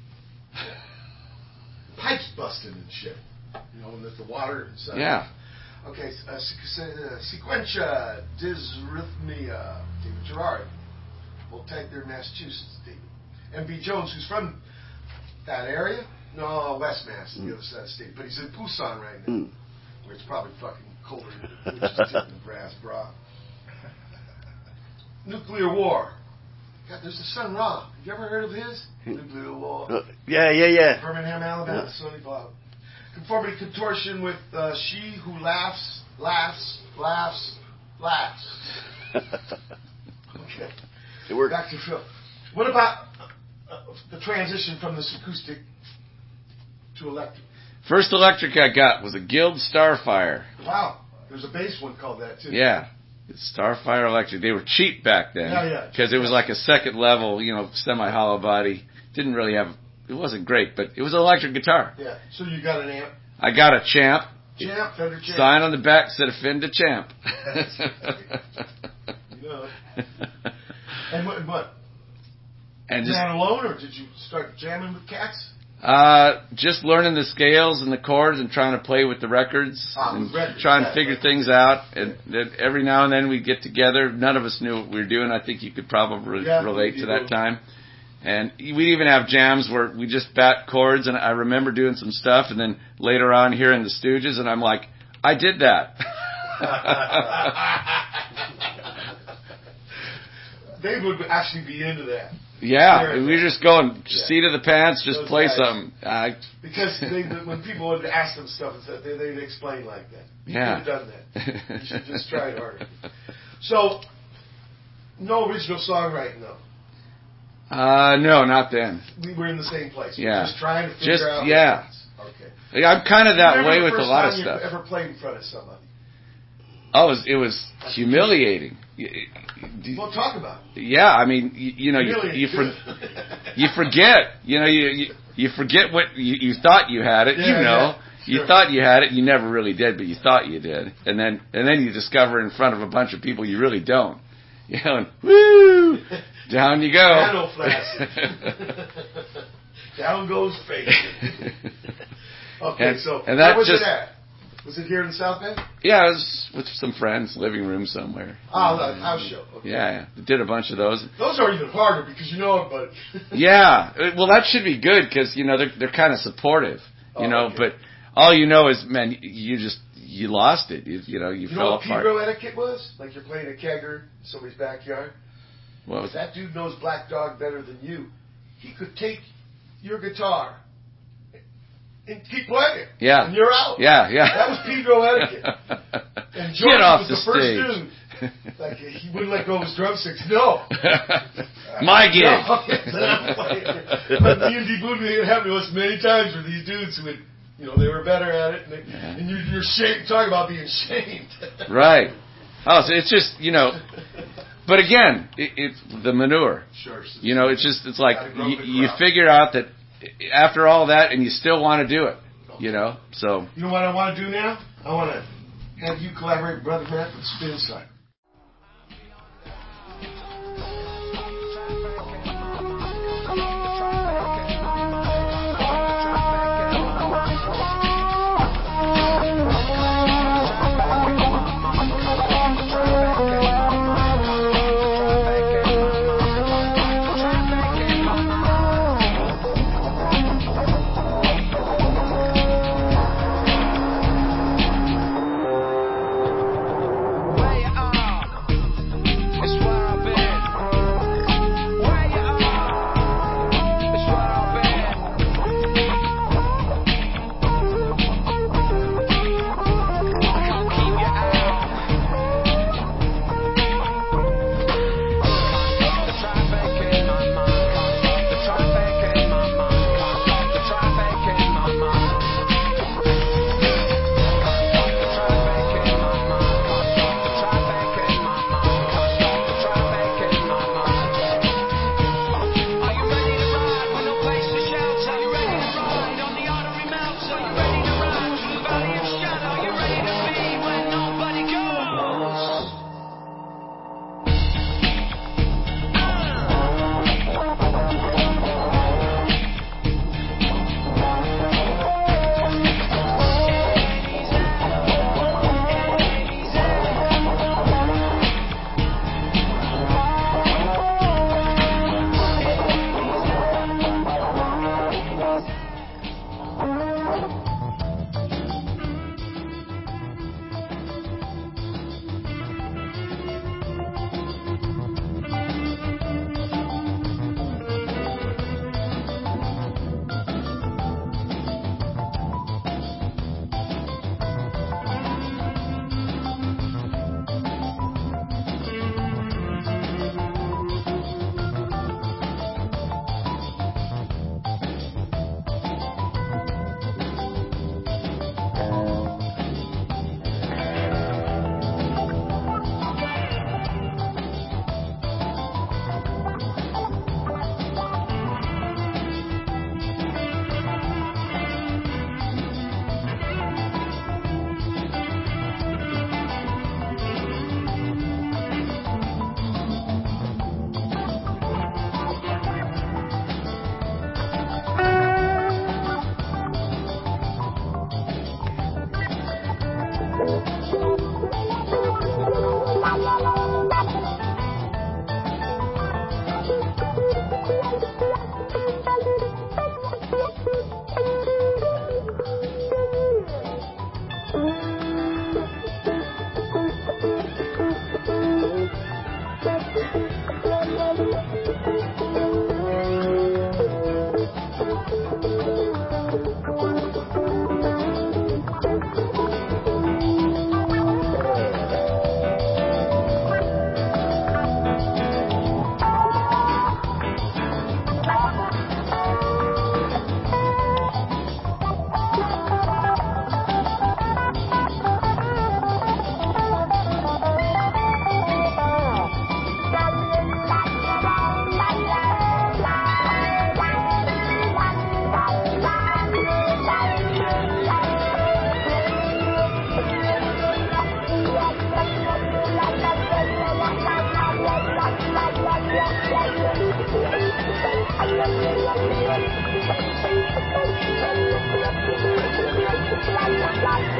[SPEAKER 1] Pipes busting and shit. You know, and the water inside.
[SPEAKER 3] Yeah.
[SPEAKER 1] Okay, Sequentia Dysrhythmia. David Gerard. We'll take their Massachusetts, David. M.B. Jones, who's from that area. No, West Mass, the other side of the state. But he's in Busan right now, where it's probably fucking colder than just in Nebraska, bra. Nuclear War. God, there's the Sun Ra. Have you ever heard of his? Nuclear War.
[SPEAKER 2] Yeah.
[SPEAKER 1] Birmingham, Alabama. Sonny Bob. Conformity contortion with she who laughs. Okay.
[SPEAKER 2] It worked.
[SPEAKER 1] Back to Phil. What about the transition from this acoustic to electric?
[SPEAKER 3] First electric I got was a Guild Starfire.
[SPEAKER 1] Wow. There's a bass one called that, too.
[SPEAKER 3] Yeah. Starfire Electric. They were cheap back then.
[SPEAKER 1] Yeah.
[SPEAKER 3] Because it was like a second level, semi-hollow body. Didn't really have, it wasn't great, but it was an electric guitar.
[SPEAKER 1] Yeah. So you got an amp.
[SPEAKER 3] I got a Champ.
[SPEAKER 1] Fender Champ.
[SPEAKER 3] Sign on the back said Fender Champ.
[SPEAKER 1] You know. And what?
[SPEAKER 3] And
[SPEAKER 1] Just alone, or did you start jamming with cats?
[SPEAKER 3] just learning the scales and the chords and trying to play with the records and trying to figure things out. And then every now and then we'd get together. None of us knew what we were doing. I think you could probably relate to that time. And we'd even have jams where we just bat chords, and I remember doing some stuff, and then later on hearing the Stooges, and I'm like, I did that.
[SPEAKER 1] They would actually be into that.
[SPEAKER 3] Yeah, we were just going, seat of the pants, just those play guys, something.
[SPEAKER 1] Because when people would ask them stuff, they'd explain like that.
[SPEAKER 3] Yeah.
[SPEAKER 1] You could have done that. You should just try it harder. So, no original songwriting, though.
[SPEAKER 3] No, not then.
[SPEAKER 1] We were in the same place.
[SPEAKER 3] Yeah.
[SPEAKER 1] Just trying to figure out.
[SPEAKER 3] Yeah.
[SPEAKER 1] Okay.
[SPEAKER 3] I'm kind of that way with a lot of stuff.
[SPEAKER 1] You ever played in front of somebody?
[SPEAKER 3] Oh, it was humiliating.
[SPEAKER 1] Well, talk about it.
[SPEAKER 3] Yeah, I mean, you forget. You forget what you thought you had it.
[SPEAKER 1] Yeah,
[SPEAKER 3] you thought you had it. You never really did, but you thought you did. And then you discover in front of a bunch of people you really don't. And woo, down you go.
[SPEAKER 1] Piano flaccid. Down goes faith. Okay,
[SPEAKER 3] and
[SPEAKER 1] where was it at? Was it here in South Bend?
[SPEAKER 3] Yeah, it was with some friends, living room somewhere.
[SPEAKER 1] Oh, a house show. Okay.
[SPEAKER 3] Yeah. Did a bunch of those.
[SPEAKER 1] Those are even harder because you know everybody.
[SPEAKER 3] Yeah. Well, that should be good because, they're kind of supportive,
[SPEAKER 1] okay.
[SPEAKER 3] But all you know is, man, you lost it. You fell apart.
[SPEAKER 1] You know what etiquette was? Like you're playing a kegger in somebody's backyard.
[SPEAKER 3] What was
[SPEAKER 1] that? Dude knows Black Dog better than you. He could take your guitar and keep playing.
[SPEAKER 3] Yeah.
[SPEAKER 1] And you're out.
[SPEAKER 3] Yeah.
[SPEAKER 1] That was Pedro etiquette. And George
[SPEAKER 3] Get off
[SPEAKER 1] was
[SPEAKER 3] the
[SPEAKER 1] first
[SPEAKER 3] stage.
[SPEAKER 1] Dude. Like, he wouldn't let go of his drumsticks. No.
[SPEAKER 3] My gig.
[SPEAKER 1] No. But me and D. Boone, it happened to us many times where these dudes who would, they were better at it. And you're talking about being shamed.
[SPEAKER 3] Right. Oh, so it's just, but again, it's the manure.
[SPEAKER 1] Sure.
[SPEAKER 3] It's like you figure out that after all that, and you still want to do it, so.
[SPEAKER 1] You know what I want to do now? I want to have you collaborate with Brother Matt with Spin Cycle.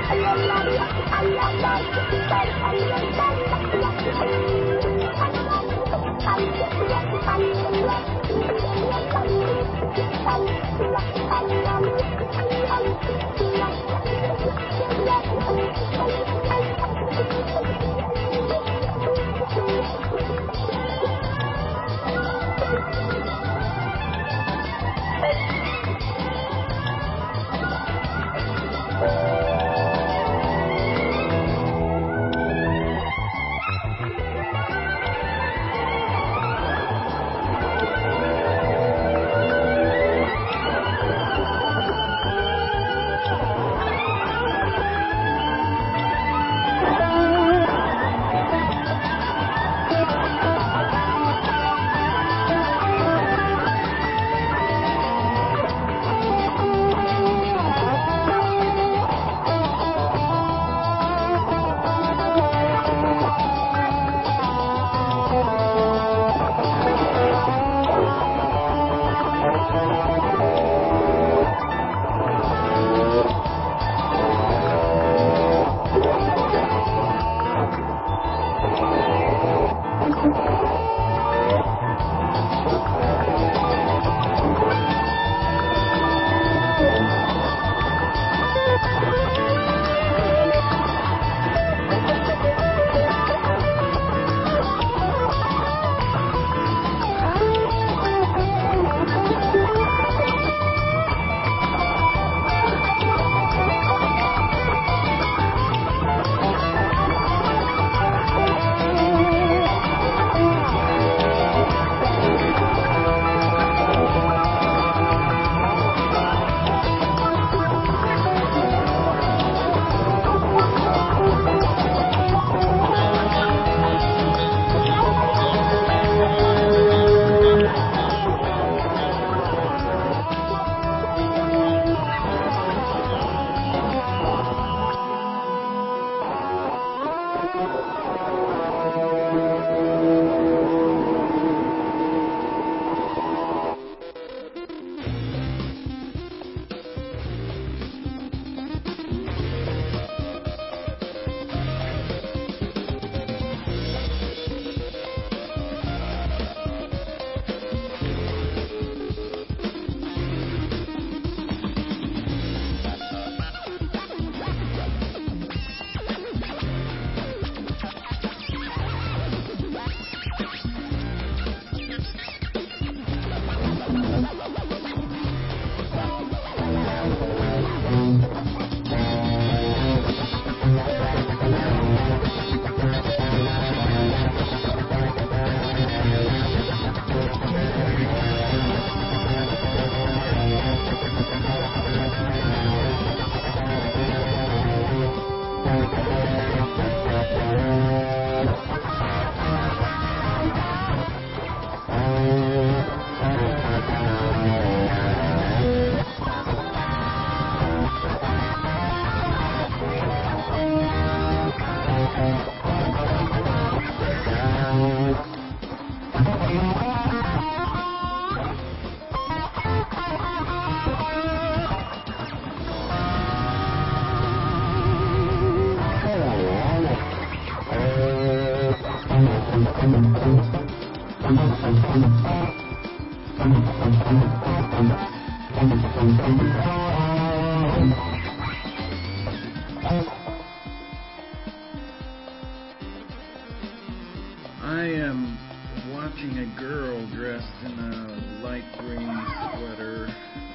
[SPEAKER 5] I am watching a girl dressed in a light green sweater,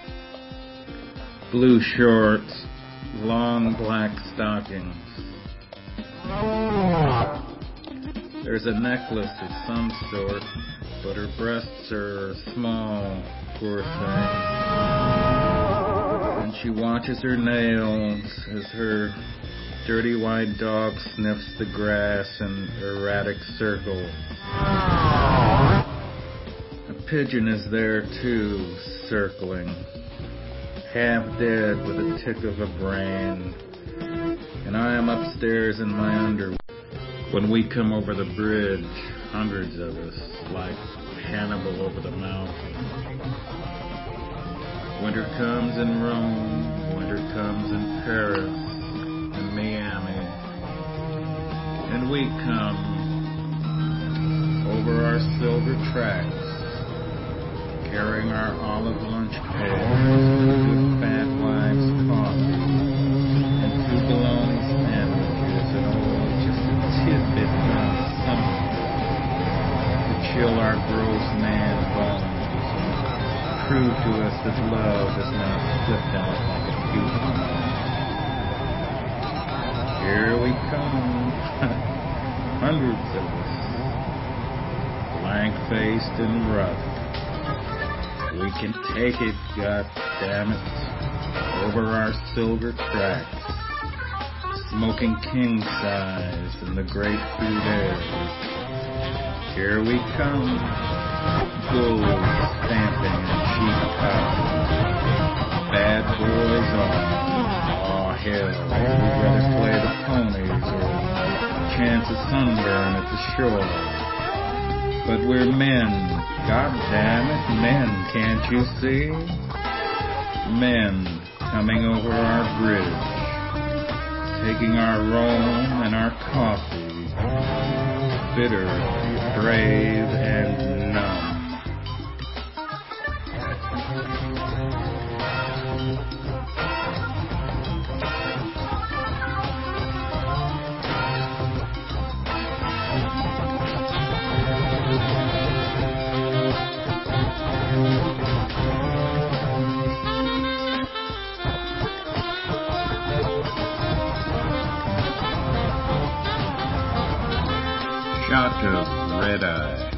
[SPEAKER 5] blue shorts, long black stockings. There's a necklace of some sort, but her breasts are small, poor thing. And she watches her nails as her dirty white dog sniffs the grass in erratic circles. A pigeon is there too, circling, half dead with a tick of a brain. And I am upstairs in my underwear. When we come over the bridge, hundreds of us, like Hannibal over the mountain. Winter comes in Rome, winter comes in Paris, and And we come over our silver tracks, carrying our olive lunch pails, good fat wives' coffee, and 2 bologna sandwiches, and just a tidbit of something to chill our gross man bones and prove to us that love has not slipped out like a cucumber. Here we come, hundreds of us, blank-faced and rough. We can take it, goddammit, over our silver tracks, smoking king size in the great food air. Here we come, bulls stamping and sheep cocking, bad boys on. Oh hell, we'd rather play the ponies or chance a sunburn at the shore. But we're men, God damn it, men, can't you see? Men coming over our bridge, taking our rum and our coffee, bitter, brave, and numb. Shot of red eye.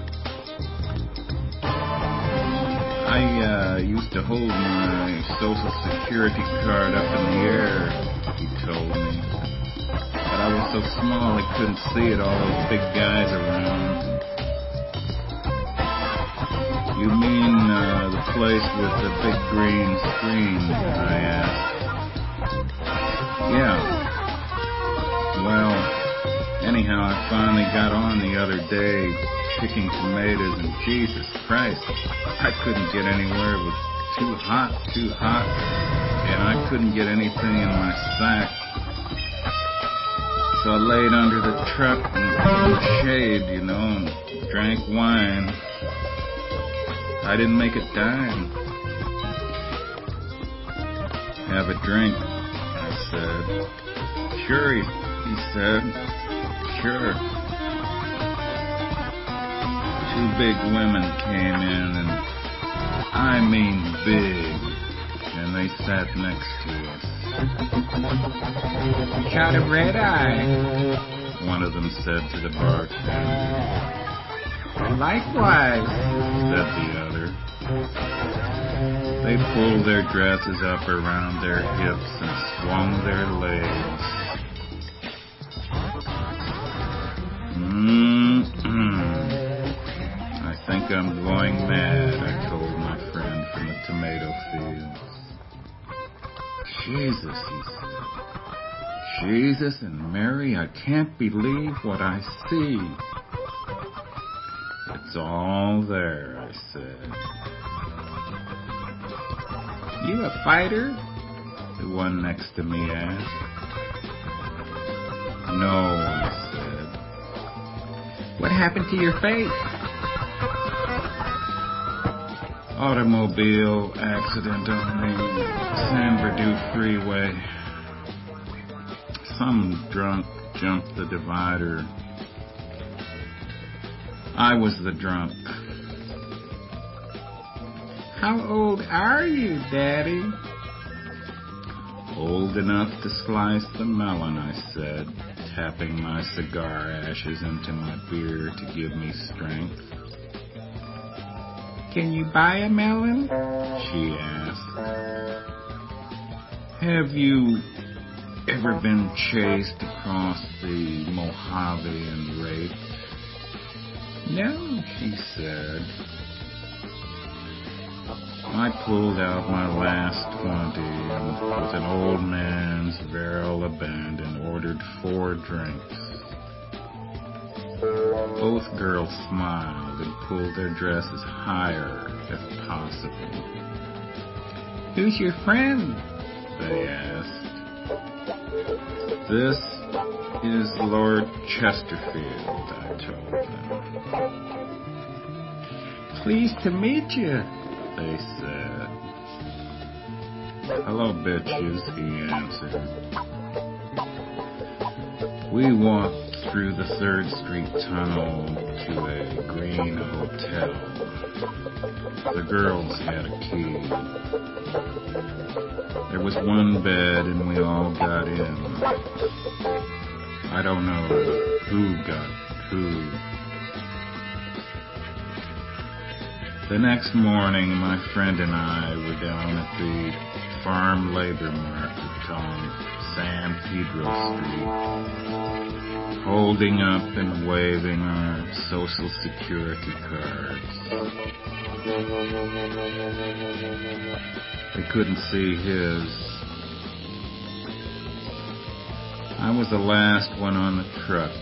[SPEAKER 5] I used to hold my Social Security card up in the air, he told me. But I was so small I couldn't see it, all those big guys around. You mean the place with the big green screen? I asked. Yeah. Well, anyhow, I finally got on the other day, picking tomatoes, and Jesus Christ, I couldn't get anywhere. It was too hot, and I couldn't get anything in my sack. So I laid under the truck in the shade, and drank wine. I didn't make a dime. Have a drink, I said. Sure, he said. Sure. 2 big women came in, and I mean big, and they sat next to us. Shot of red eye, one of them said to the bartender. Likewise, said the other. They pulled their dresses up around their hips and swung their legs. I think I'm going mad, I told my friend from the tomato fields. Jesus, he said. Jesus and Mary, I can't believe what I see. It's all there, I said. You a fighter? The one next to me asked. No, I said. What happened to your face? Automobile accident on the San Bernardino freeway. Some drunk jumped the divider. I was the drunk. How old are you, Daddy? Old enough to slice the melon, I said, tapping my cigar ashes into my beer to give me strength. Can you buy a melon? She asked. Have you ever been chased across the Mojave and raped? No, she said. I pulled out my last 20 and with an old man's barrel abandon ordered 4 drinks. Both girls smiled and pulled their dresses higher, if possible. Who's your friend? They asked. This is Lord Chesterfield, I told them. Pleased to meet you, they said. Hello, bitches, he answered. We walked through the 3rd Street Tunnel to a green hotel. The girls had a key. There was one bed and we all got in. I don't know who got who. The next morning, my friend and I were down at the farm labor market on San Pedro Street, holding up and waving our Social Security cards. They couldn't see his. I was the last one on the truck.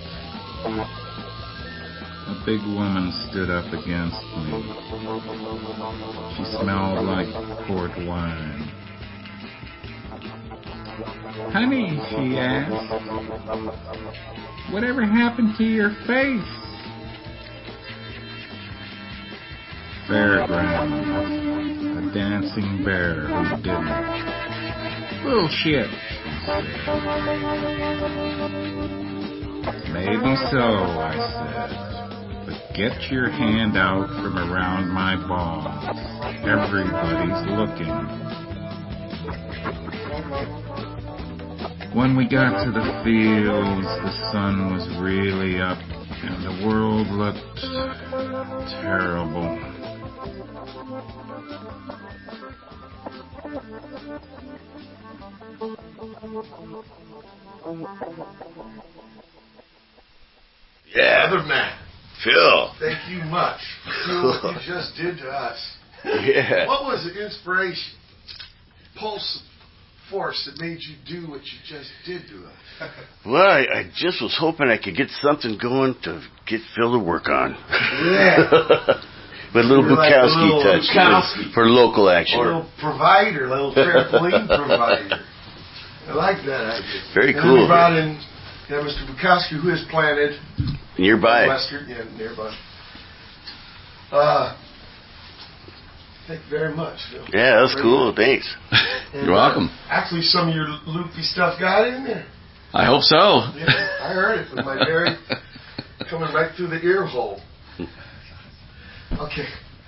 [SPEAKER 5] A big woman stood up against me. She smelled like port wine. Honey, she asked, whatever happened to your face? Fairground. A dancing bear who didn't. Bullshit, she said. Maybe so, I said. But get your hand out from around my balls. Everybody's looking. When we got to the fields, the sun was really up, and the world looked terrible.
[SPEAKER 2] Yeah.
[SPEAKER 1] Other man.
[SPEAKER 2] Phil.
[SPEAKER 1] Thank you much for what you just did to us.
[SPEAKER 2] Yeah.
[SPEAKER 1] What was the inspiration, pulse, force that made you do what you just did to us?
[SPEAKER 2] Well, I just was hoping I could get something going to get Phil to work on.
[SPEAKER 1] Yeah.
[SPEAKER 2] With a little
[SPEAKER 1] You're like
[SPEAKER 2] Bukowski
[SPEAKER 1] a little
[SPEAKER 2] touch
[SPEAKER 1] Bukowski.
[SPEAKER 2] for local action.
[SPEAKER 1] Or a little provider, a little trampoline provider. I like that idea.
[SPEAKER 2] Very
[SPEAKER 1] and
[SPEAKER 2] cool.
[SPEAKER 1] Then we brought in Mr. Bukowski, who is planted
[SPEAKER 2] Nearby.
[SPEAKER 1] Western, nearby. Thank you very much, Phil.
[SPEAKER 2] Yeah, that was cool. Thanks.
[SPEAKER 1] And,
[SPEAKER 3] You're welcome.
[SPEAKER 1] Actually, some of your loopy stuff got in there.
[SPEAKER 3] I hope so.
[SPEAKER 1] Yeah, I heard it with my very coming right through the ear hole. Okay.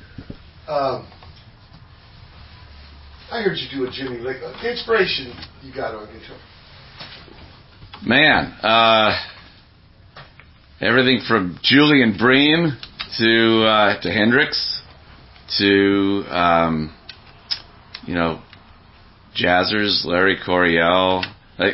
[SPEAKER 1] I heard you do a Jimmy Lick. Inspiration you got on guitar.
[SPEAKER 3] Man, everything from Julian Bream to Hendrix to jazzers, Larry Coryell,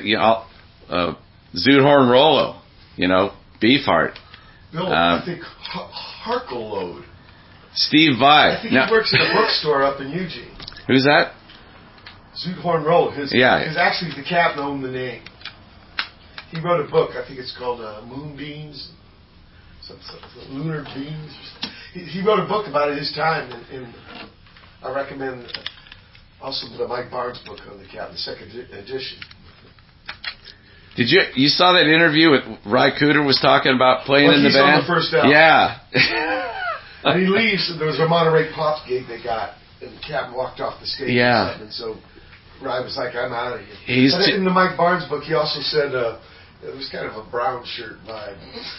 [SPEAKER 3] Zoot Rollo, Beefheart.
[SPEAKER 1] Bill, I think Harkleload.
[SPEAKER 3] Steve Vai.
[SPEAKER 1] I think he works at a bookstore up in Eugene.
[SPEAKER 3] Who's that?
[SPEAKER 1] Zoot Rollo.
[SPEAKER 3] Yeah.
[SPEAKER 1] His actually the captain owned the name. He wrote a book. I think it's called Moonbeams, some Lunar Beams. He wrote a book about his time, and I recommend also the Mike Barnes book on the Captain, the second edition.
[SPEAKER 3] Did you saw that interview with Ry Cooder was talking about playing in the band?
[SPEAKER 1] On the first album.
[SPEAKER 3] Yeah.
[SPEAKER 1] And he leaves, and there was a Monterey Pops gig they got, and the Captain walked off the stage.
[SPEAKER 3] Yeah.
[SPEAKER 1] And so Ry was like, I'm out of here.
[SPEAKER 3] But
[SPEAKER 1] in the Mike Barnes book, he also said it was kind of a brown shirt vibe.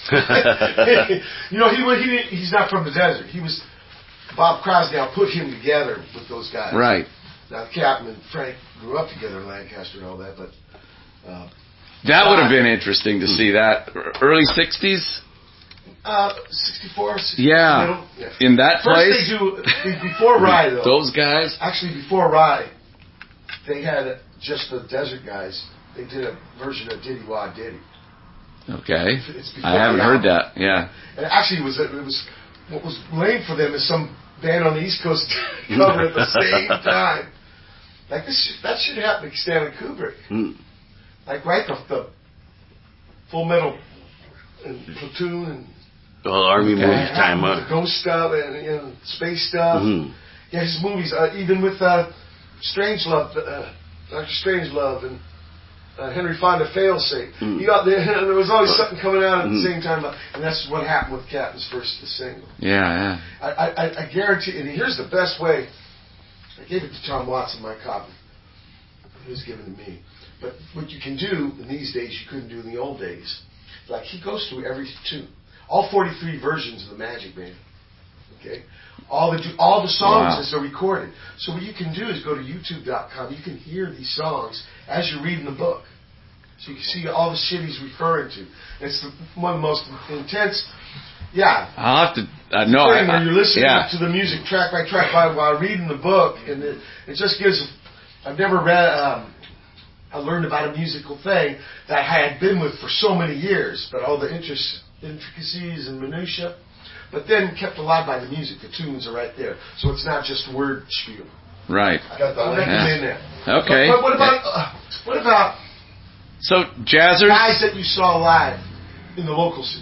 [SPEAKER 1] He's not from the desert. Bob Crosdale put him together with those guys.
[SPEAKER 3] Right.
[SPEAKER 1] Now, the Captain and Frank grew up together in Lancaster and all that, but...
[SPEAKER 3] that would have been interesting to see that. Early 60s?
[SPEAKER 1] 64, 60.
[SPEAKER 3] Yeah. In that place?
[SPEAKER 1] First they do, before Rye, though.
[SPEAKER 3] Those guys?
[SPEAKER 1] Actually, before Rye, they had just the desert guys. They did a version of Diddy Wah Diddy.
[SPEAKER 3] Okay. I haven't heard that. Yeah.
[SPEAKER 1] And actually, it was what was lame for them is some band on the East Coast covered at the same time. Like that should happen to Stanley Kubrick. Like right off the Full Metal and Platoon and
[SPEAKER 2] all Army movies time up.
[SPEAKER 1] The ghost stuff and space stuff.
[SPEAKER 2] Mm-hmm.
[SPEAKER 1] Yeah, his movies, even with Strangelove, Dr. Strangelove, and Henry Fonda failsafe.
[SPEAKER 2] Mm.
[SPEAKER 1] You got there was always something coming out at the same time, and that's what happened with Captain's first single.
[SPEAKER 3] Yeah.
[SPEAKER 1] I guarantee, and here's the best way. I gave it to Tom Watson, my copy. It was given to me. But what you can do in these days, you couldn't do in the old days. Like, he goes through every tune. All 43 versions of the Magic Band. Okay? All the songs as they're recorded. So what you can do is go to YouTube.com. You can hear these songs as you're reading the book. So you can see all the shit he's referring to. It's one of the most intense... Yeah.
[SPEAKER 3] I'll have to...
[SPEAKER 1] Where you're listening to the music track by track while reading the book, and it just gives... I've never read... I learned about a musical thing that I had been with for so many years, but all the intricacies and minutiae, but then kept alive by the music. The tunes are right there. So it's not just word spiel.
[SPEAKER 3] Right.
[SPEAKER 1] I recommend that.
[SPEAKER 3] Okay.
[SPEAKER 1] But what about
[SPEAKER 3] so jazzers?
[SPEAKER 1] Guys that you saw live in the local scene?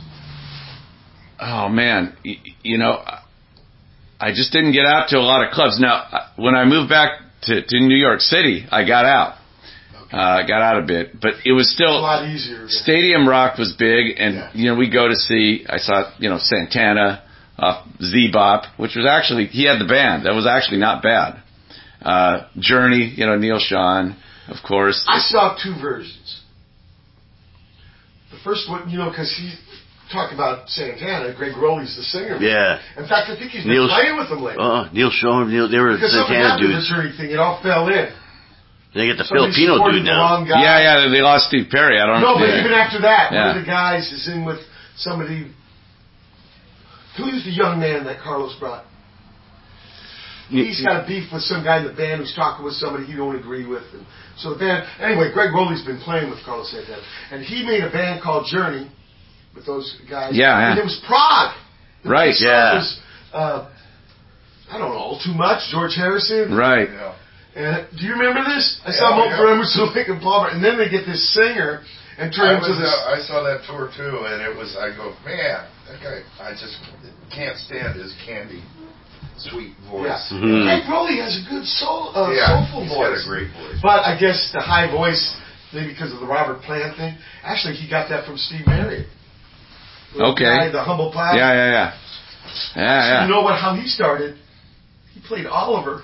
[SPEAKER 3] Oh, man. You know, I just didn't get out to a lot of clubs. Now, when I moved back to New York City, I got out. Got out a bit, but it was still
[SPEAKER 1] a lot easier.
[SPEAKER 3] Stadium rock was big, and we go to see. I saw Santana, Z-Bop, which was actually he had the band that was actually not bad. Journey, Neil Schon, of course.
[SPEAKER 1] I saw two versions. The first one, because he talked about Santana. Greg Rowley's the singer.
[SPEAKER 2] Yeah.
[SPEAKER 1] In fact, I think he's been playing with them lately.
[SPEAKER 2] Neil Schon, they were Santana dudes.
[SPEAKER 1] The Journey thing, it all fell in.
[SPEAKER 2] They get the Filipino dude now.
[SPEAKER 3] Yeah, they lost Steve Perry. I don't know.
[SPEAKER 1] No, but even after that, one of the guys is in with somebody. Who's the young man that Carlos brought? He's got a beef with some guy in the band who's talking with somebody he don't agree with. And so the band, anyway, Greg Rowley's been playing with Carlos Santana. And he made a band called Journey with those guys.
[SPEAKER 3] Yeah.
[SPEAKER 1] And it was Prague.
[SPEAKER 3] Right,
[SPEAKER 1] yeah. Was, I don't know, Too Much, George Harrison.
[SPEAKER 3] Right.
[SPEAKER 1] Yeah. And do you remember this? I saw him for Emerson, Lake and Palmer, and then they get this singer and turn into this.
[SPEAKER 6] I saw that tour too, and I go, man, that guy, I just can't stand his candy, sweet voice.
[SPEAKER 1] Yeah. Mm-hmm. Greg Rowley has a good soulful
[SPEAKER 6] he's
[SPEAKER 1] voice.
[SPEAKER 6] Got a great voice.
[SPEAKER 1] But I guess the high voice, maybe because of the Robert Plant thing. Actually, he got that from Steve Marriott.
[SPEAKER 3] Okay.
[SPEAKER 1] The Humble Pie.
[SPEAKER 3] Yeah.
[SPEAKER 1] You know how he started? He played Oliver.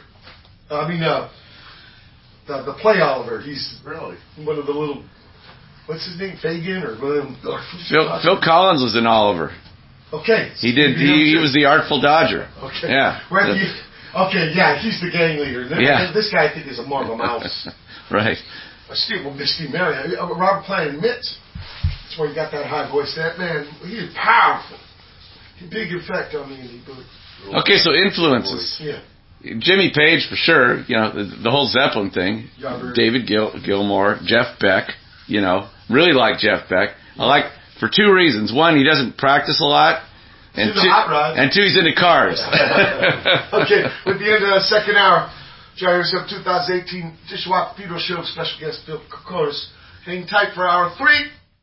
[SPEAKER 1] The play Oliver. He's really one of the little. What's his name? Fagin or
[SPEAKER 3] Phil Collins was in Oliver.
[SPEAKER 1] Okay.
[SPEAKER 3] He did. He was the Artful Dodger.
[SPEAKER 1] Okay.
[SPEAKER 3] Yeah.
[SPEAKER 1] He's the gang leader. This guy, I think, is more of a mouse.
[SPEAKER 3] Right.
[SPEAKER 1] Steve Marriott. Robert Plant admits that's where he got that high voice. That man, he is powerful. Big effect on me.
[SPEAKER 3] Okay, so influences.
[SPEAKER 1] Yeah.
[SPEAKER 3] Jimmy Page for sure, the whole Zeppelin thing. David Gilmour, Jeff Beck, really like Jeff Beck. I like for two reasons. One, he doesn't practice a lot, and two, he's into cars.
[SPEAKER 1] Okay, with the end of the second hour, January 7, 2018, Dishwap Pedro Show, special guest Phil Kokonis. Hang tight for hour 3.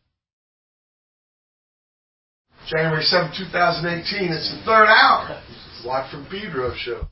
[SPEAKER 1] January 7, 2018, it's the third hour. Watt from Pedro Show.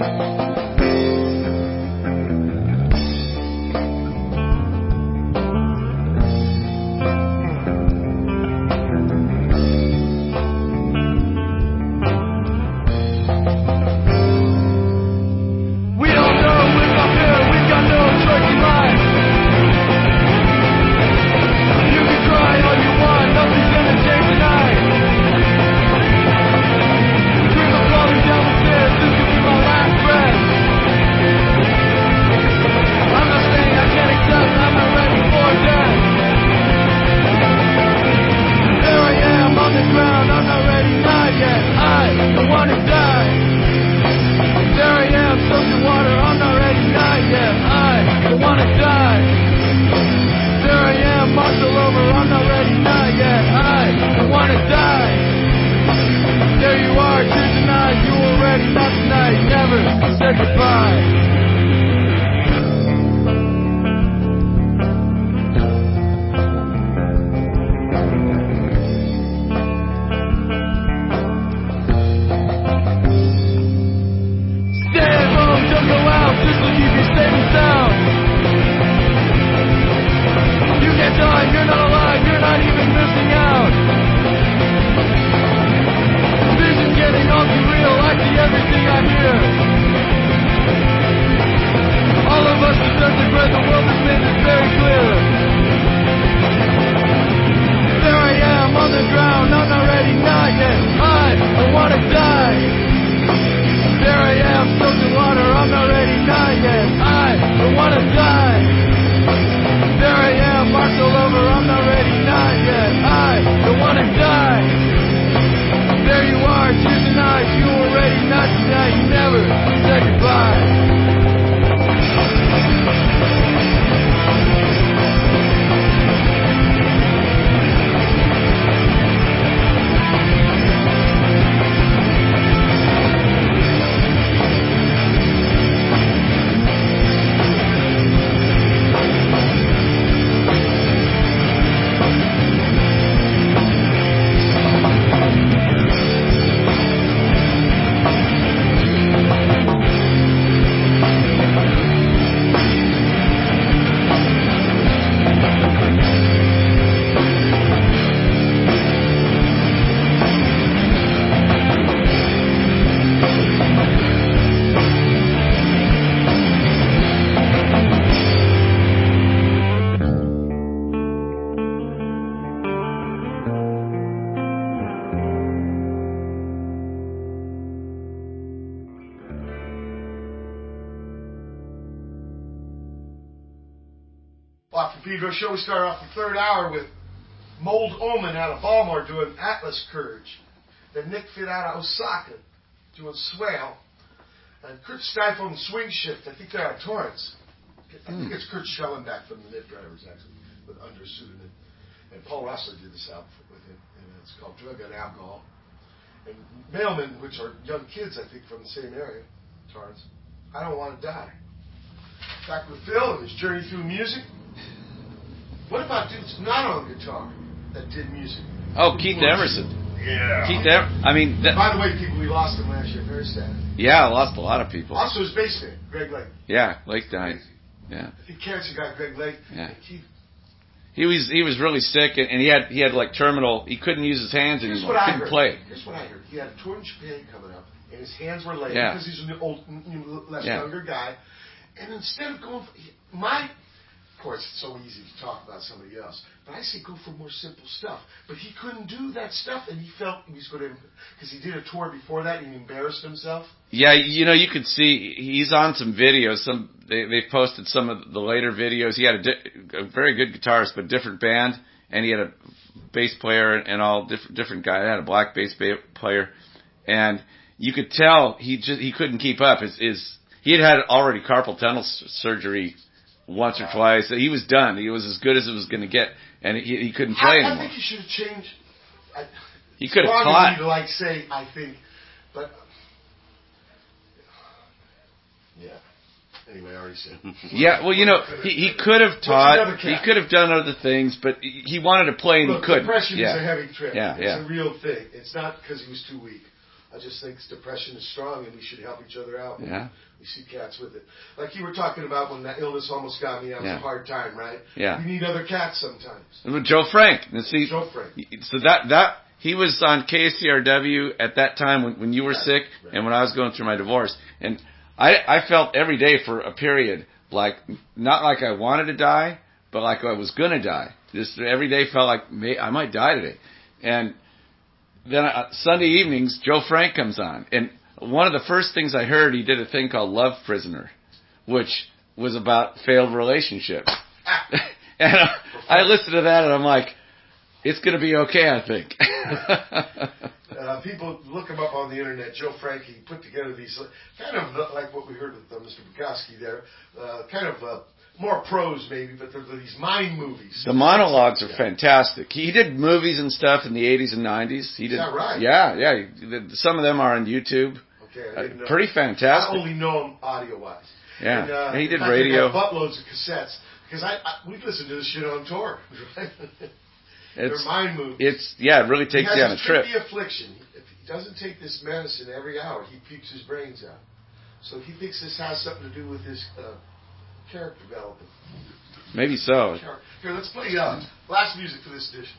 [SPEAKER 1] Off the Pedro Show, we start off the third hour with Mold Omen out of Baltimore doing Atlas Courage. Then Nick Fit out of Osaka doing Swale. And Kurt Stifle and Swing Shift, I think they're out of Torrance. I think it's Kurt Schellenbach from the Nit Drivers, actually, with under pseudonym. And Paul Russell did this album with him, and it's called Drug and Alcohol. And Mailmen, which are young kids, I think, from the same area, Torrance. I Don't Want to Die. Back with Phil and his journey through music. What about dudes not on guitar that did music?
[SPEAKER 3] Oh, Keith Emerson.
[SPEAKER 6] Yeah.
[SPEAKER 3] I mean...
[SPEAKER 1] By the way, people, we lost him last year. Very sad.
[SPEAKER 3] Yeah, I lost a lot of people.
[SPEAKER 1] Also his bass man, Greg Lake.
[SPEAKER 3] Yeah, Lake died. Yeah.
[SPEAKER 1] I think cancer guy, Greg Lake.
[SPEAKER 3] Yeah.
[SPEAKER 1] Keith.
[SPEAKER 3] He was really sick, and he had like terminal. He couldn't use his hands anymore. He couldn't play.
[SPEAKER 1] Here's what I heard. He had a tour in Japan coming up, and his hands were lame because he's an old, less younger guy. And instead of going, of course, it's so easy to talk about somebody else, but I say go for more simple stuff. But he couldn't do that stuff, and he felt he was going to, because he did a tour before that, and he embarrassed himself.
[SPEAKER 3] Yeah, you could see he's on some videos. They've posted some of the later videos. He had a very good guitarist, but different band, and he had a bass player and all different guy. He had a black bass player, and you could tell he couldn't keep up. He had already carpal tunnel surgery once or twice. So he was done. He was as good as it was going to get, and he couldn't play anymore.
[SPEAKER 1] I think he should have changed.
[SPEAKER 3] He could have taught.
[SPEAKER 1] I think, but yeah. Anyway, I already said.
[SPEAKER 3] Yeah, well, he could have taught. He could have done other things, but he wanted to play and he couldn't.
[SPEAKER 1] Depression is a heavy trip.
[SPEAKER 3] Yeah,
[SPEAKER 1] it's a real thing. It's not because he was too weak. I just think depression is strong, and we should help each other out.
[SPEAKER 3] Yeah.
[SPEAKER 1] We see cats with it. Like you were talking about when that illness almost got me, that was
[SPEAKER 3] Yeah.
[SPEAKER 1] a hard time, right?
[SPEAKER 3] Yeah.
[SPEAKER 1] We need other cats sometimes.
[SPEAKER 3] With Joe Frank. And see,
[SPEAKER 1] Joe Frank.
[SPEAKER 3] So that he was on KCRW at that time when you were sick and when I was going through my divorce. And I felt every day for a period like, not like I wanted to die, but like I was going to die. Just every day felt like I might die today. And then Sunday evenings, Joe Frank comes on. And one of the first things I heard, he did a thing called Love Prisoner, which was about failed relationships. And I listened to that and I'm like, it's going to be okay, I think.
[SPEAKER 1] People look him up on the internet. Joe Frank, he put together these kind of like what we heard with Mr. Bukowski there, kind of more prose maybe, but they're these mind movies.
[SPEAKER 3] The monologues are fantastic. He did movies and stuff in the 80s and 90s. He did,
[SPEAKER 1] is that right?
[SPEAKER 3] Yeah. Some of them are on YouTube.
[SPEAKER 1] Okay, I didn't know.
[SPEAKER 3] Pretty fantastic.
[SPEAKER 1] I only know him audio-wise.
[SPEAKER 3] Yeah,
[SPEAKER 1] and,
[SPEAKER 3] he did
[SPEAKER 1] I
[SPEAKER 3] radio.
[SPEAKER 1] have buttloads of cassettes because we've listened to this shit on tour. They're mind movies.
[SPEAKER 3] It really takes you on a trip.
[SPEAKER 1] He has a affliction. If he doesn't take this medicine every hour, he pukes his brains out. So he thinks this has something to do with his character development.
[SPEAKER 3] Maybe so.
[SPEAKER 1] Here, let's play last music for this edition.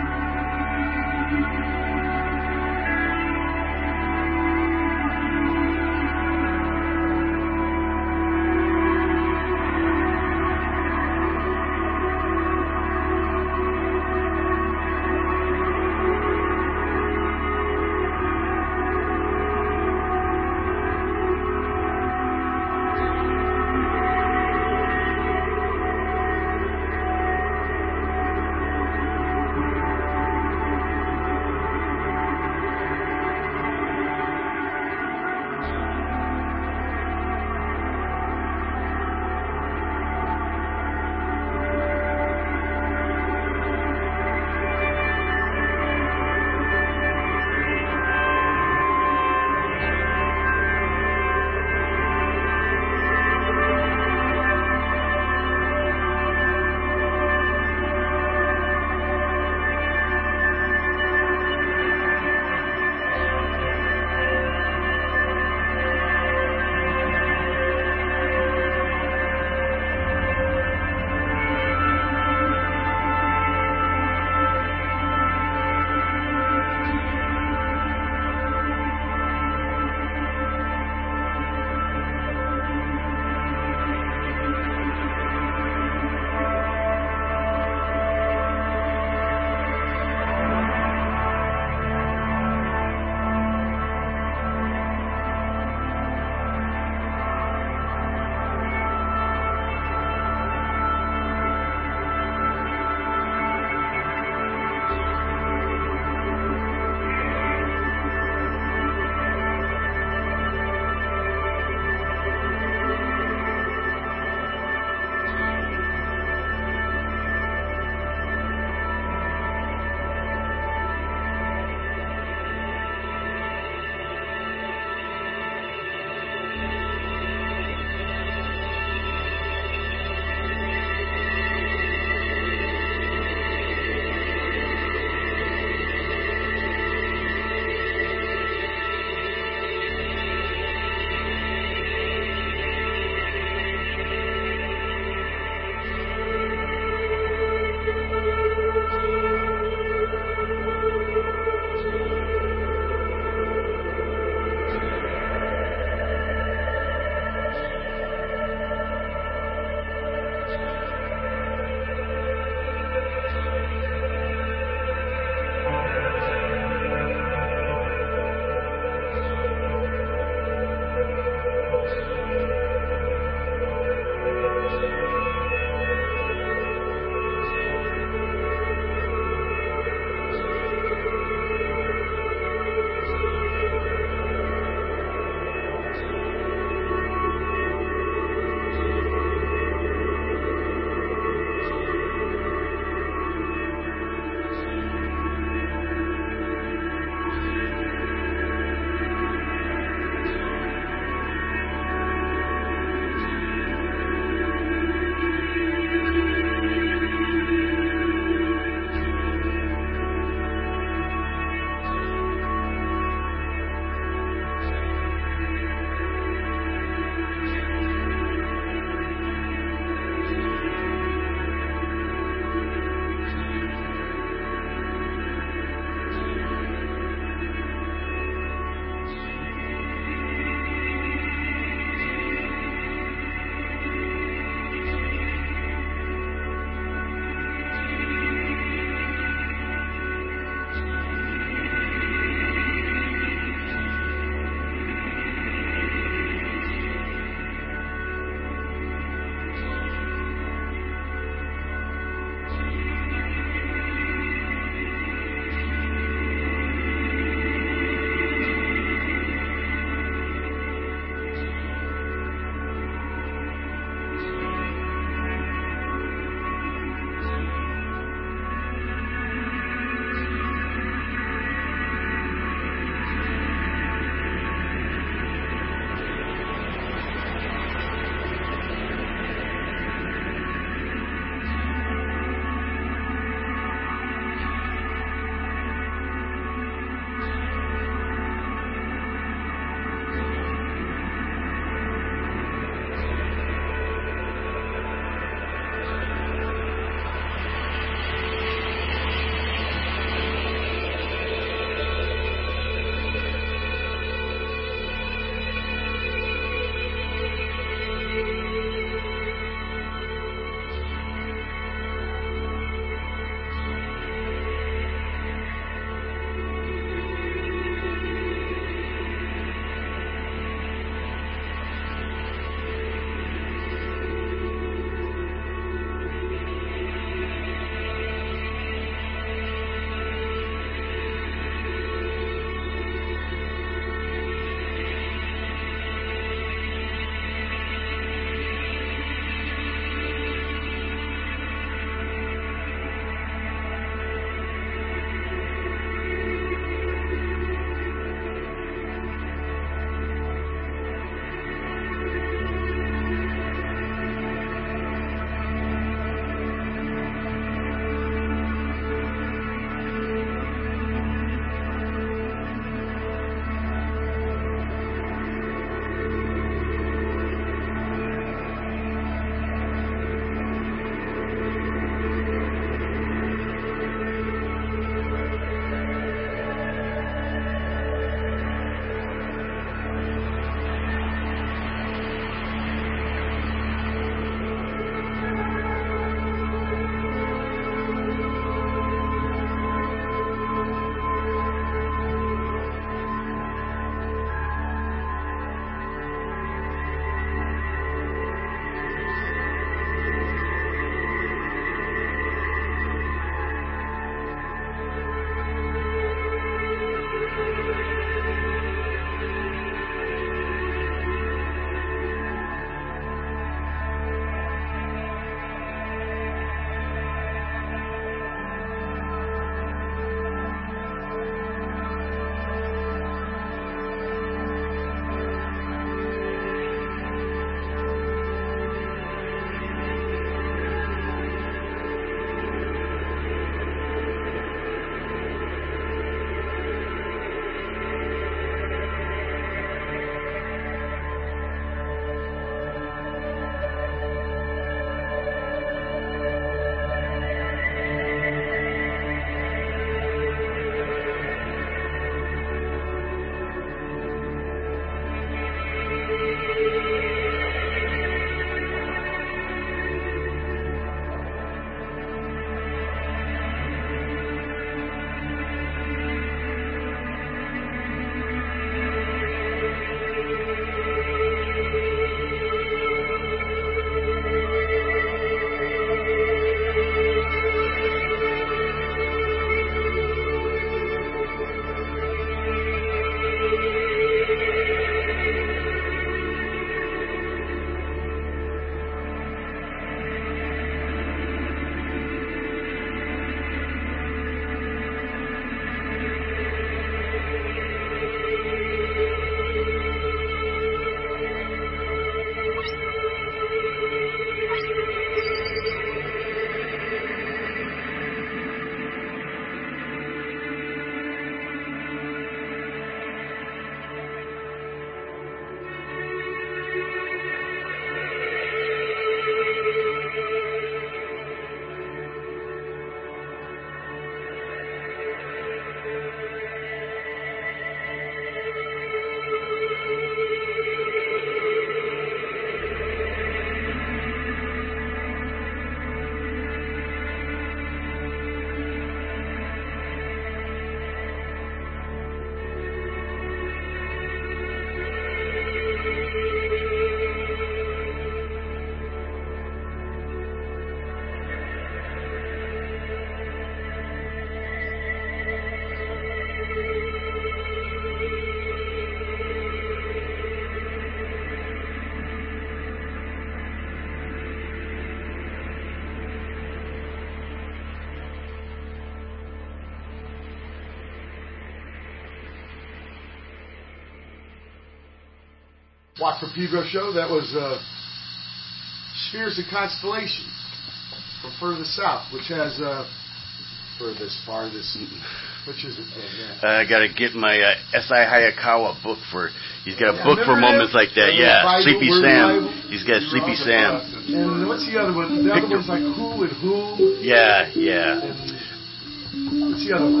[SPEAKER 1] Walk for Pedro show. That was Spheres and Constellations from Further South, which has farthest. Which is it?
[SPEAKER 2] I gotta get my S.I. Hayakawa book for. He's got a book for moments like that. Yeah, Sleepy Sam. He's got Sleepy Sam.
[SPEAKER 1] And what's the other one? The other one's like Who and Whom.
[SPEAKER 2] Yeah.
[SPEAKER 1] And what's the other one?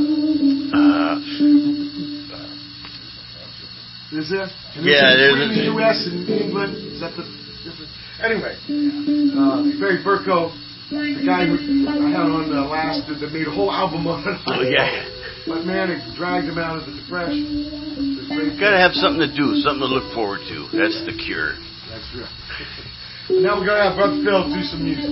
[SPEAKER 1] Is there? There's the U.S. and England. Is that the difference? Anyway, Barry Burko, the guy who I had on last, that made a whole album on it.
[SPEAKER 2] Oh yeah.
[SPEAKER 1] But man, it dragged him out of the depression.
[SPEAKER 2] Gotta have something to do, something to look forward to. That's the cure.
[SPEAKER 1] That's true. And now we're gonna have Brother Phil do some music.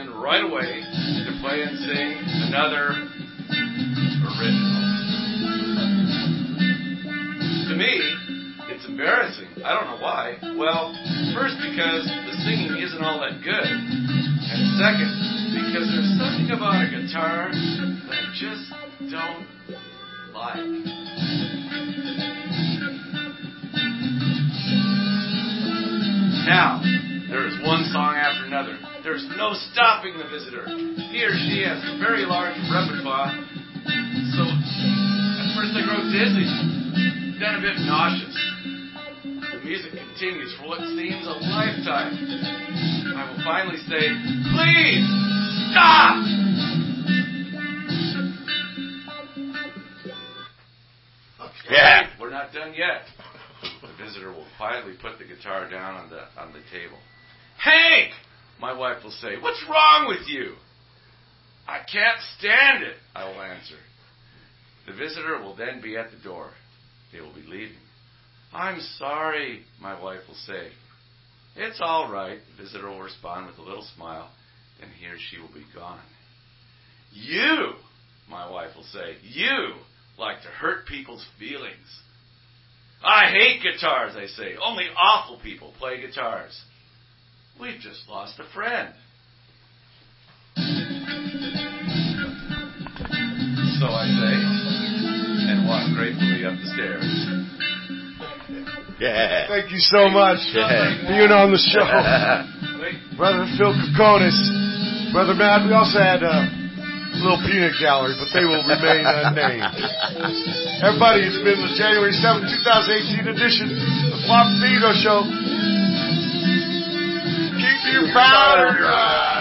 [SPEAKER 3] in right away to play and sing another original. To me, it's embarrassing. I don't know why. Well, first because the singing isn't all that good. And second, because there's something about a guitar that I just don't like. Now, there is one song after another. There's no stopping the visitor. He or she has a very large repertoire. So, at first I grow dizzy, then a bit nauseous. The music continues for what seems a lifetime. I will finally say, please, stop! Okay, we're not done yet. The visitor will quietly put the guitar down on the table. Hank! My wife will say, what's wrong with you? I can't stand it, I will answer. The visitor will then be at the door. They will be leaving. I'm sorry, my wife will say. It's all right, the visitor will respond with a little smile, and he or she will be gone. You, my wife will say, you like to hurt people's feelings. I hate guitars, I say. Only awful people play guitars. We've just lost a friend. So I say, and walk gratefully up the stairs.
[SPEAKER 2] Yeah.
[SPEAKER 1] Thank you so much for being on the show. Brother Phil Kokonis, Brother Matt. We also had a little peanut gallery, but they will remain unnamed. Everybody, it's been the January 7th, 2018 edition of Flop Figo Show. Keep your powder dry.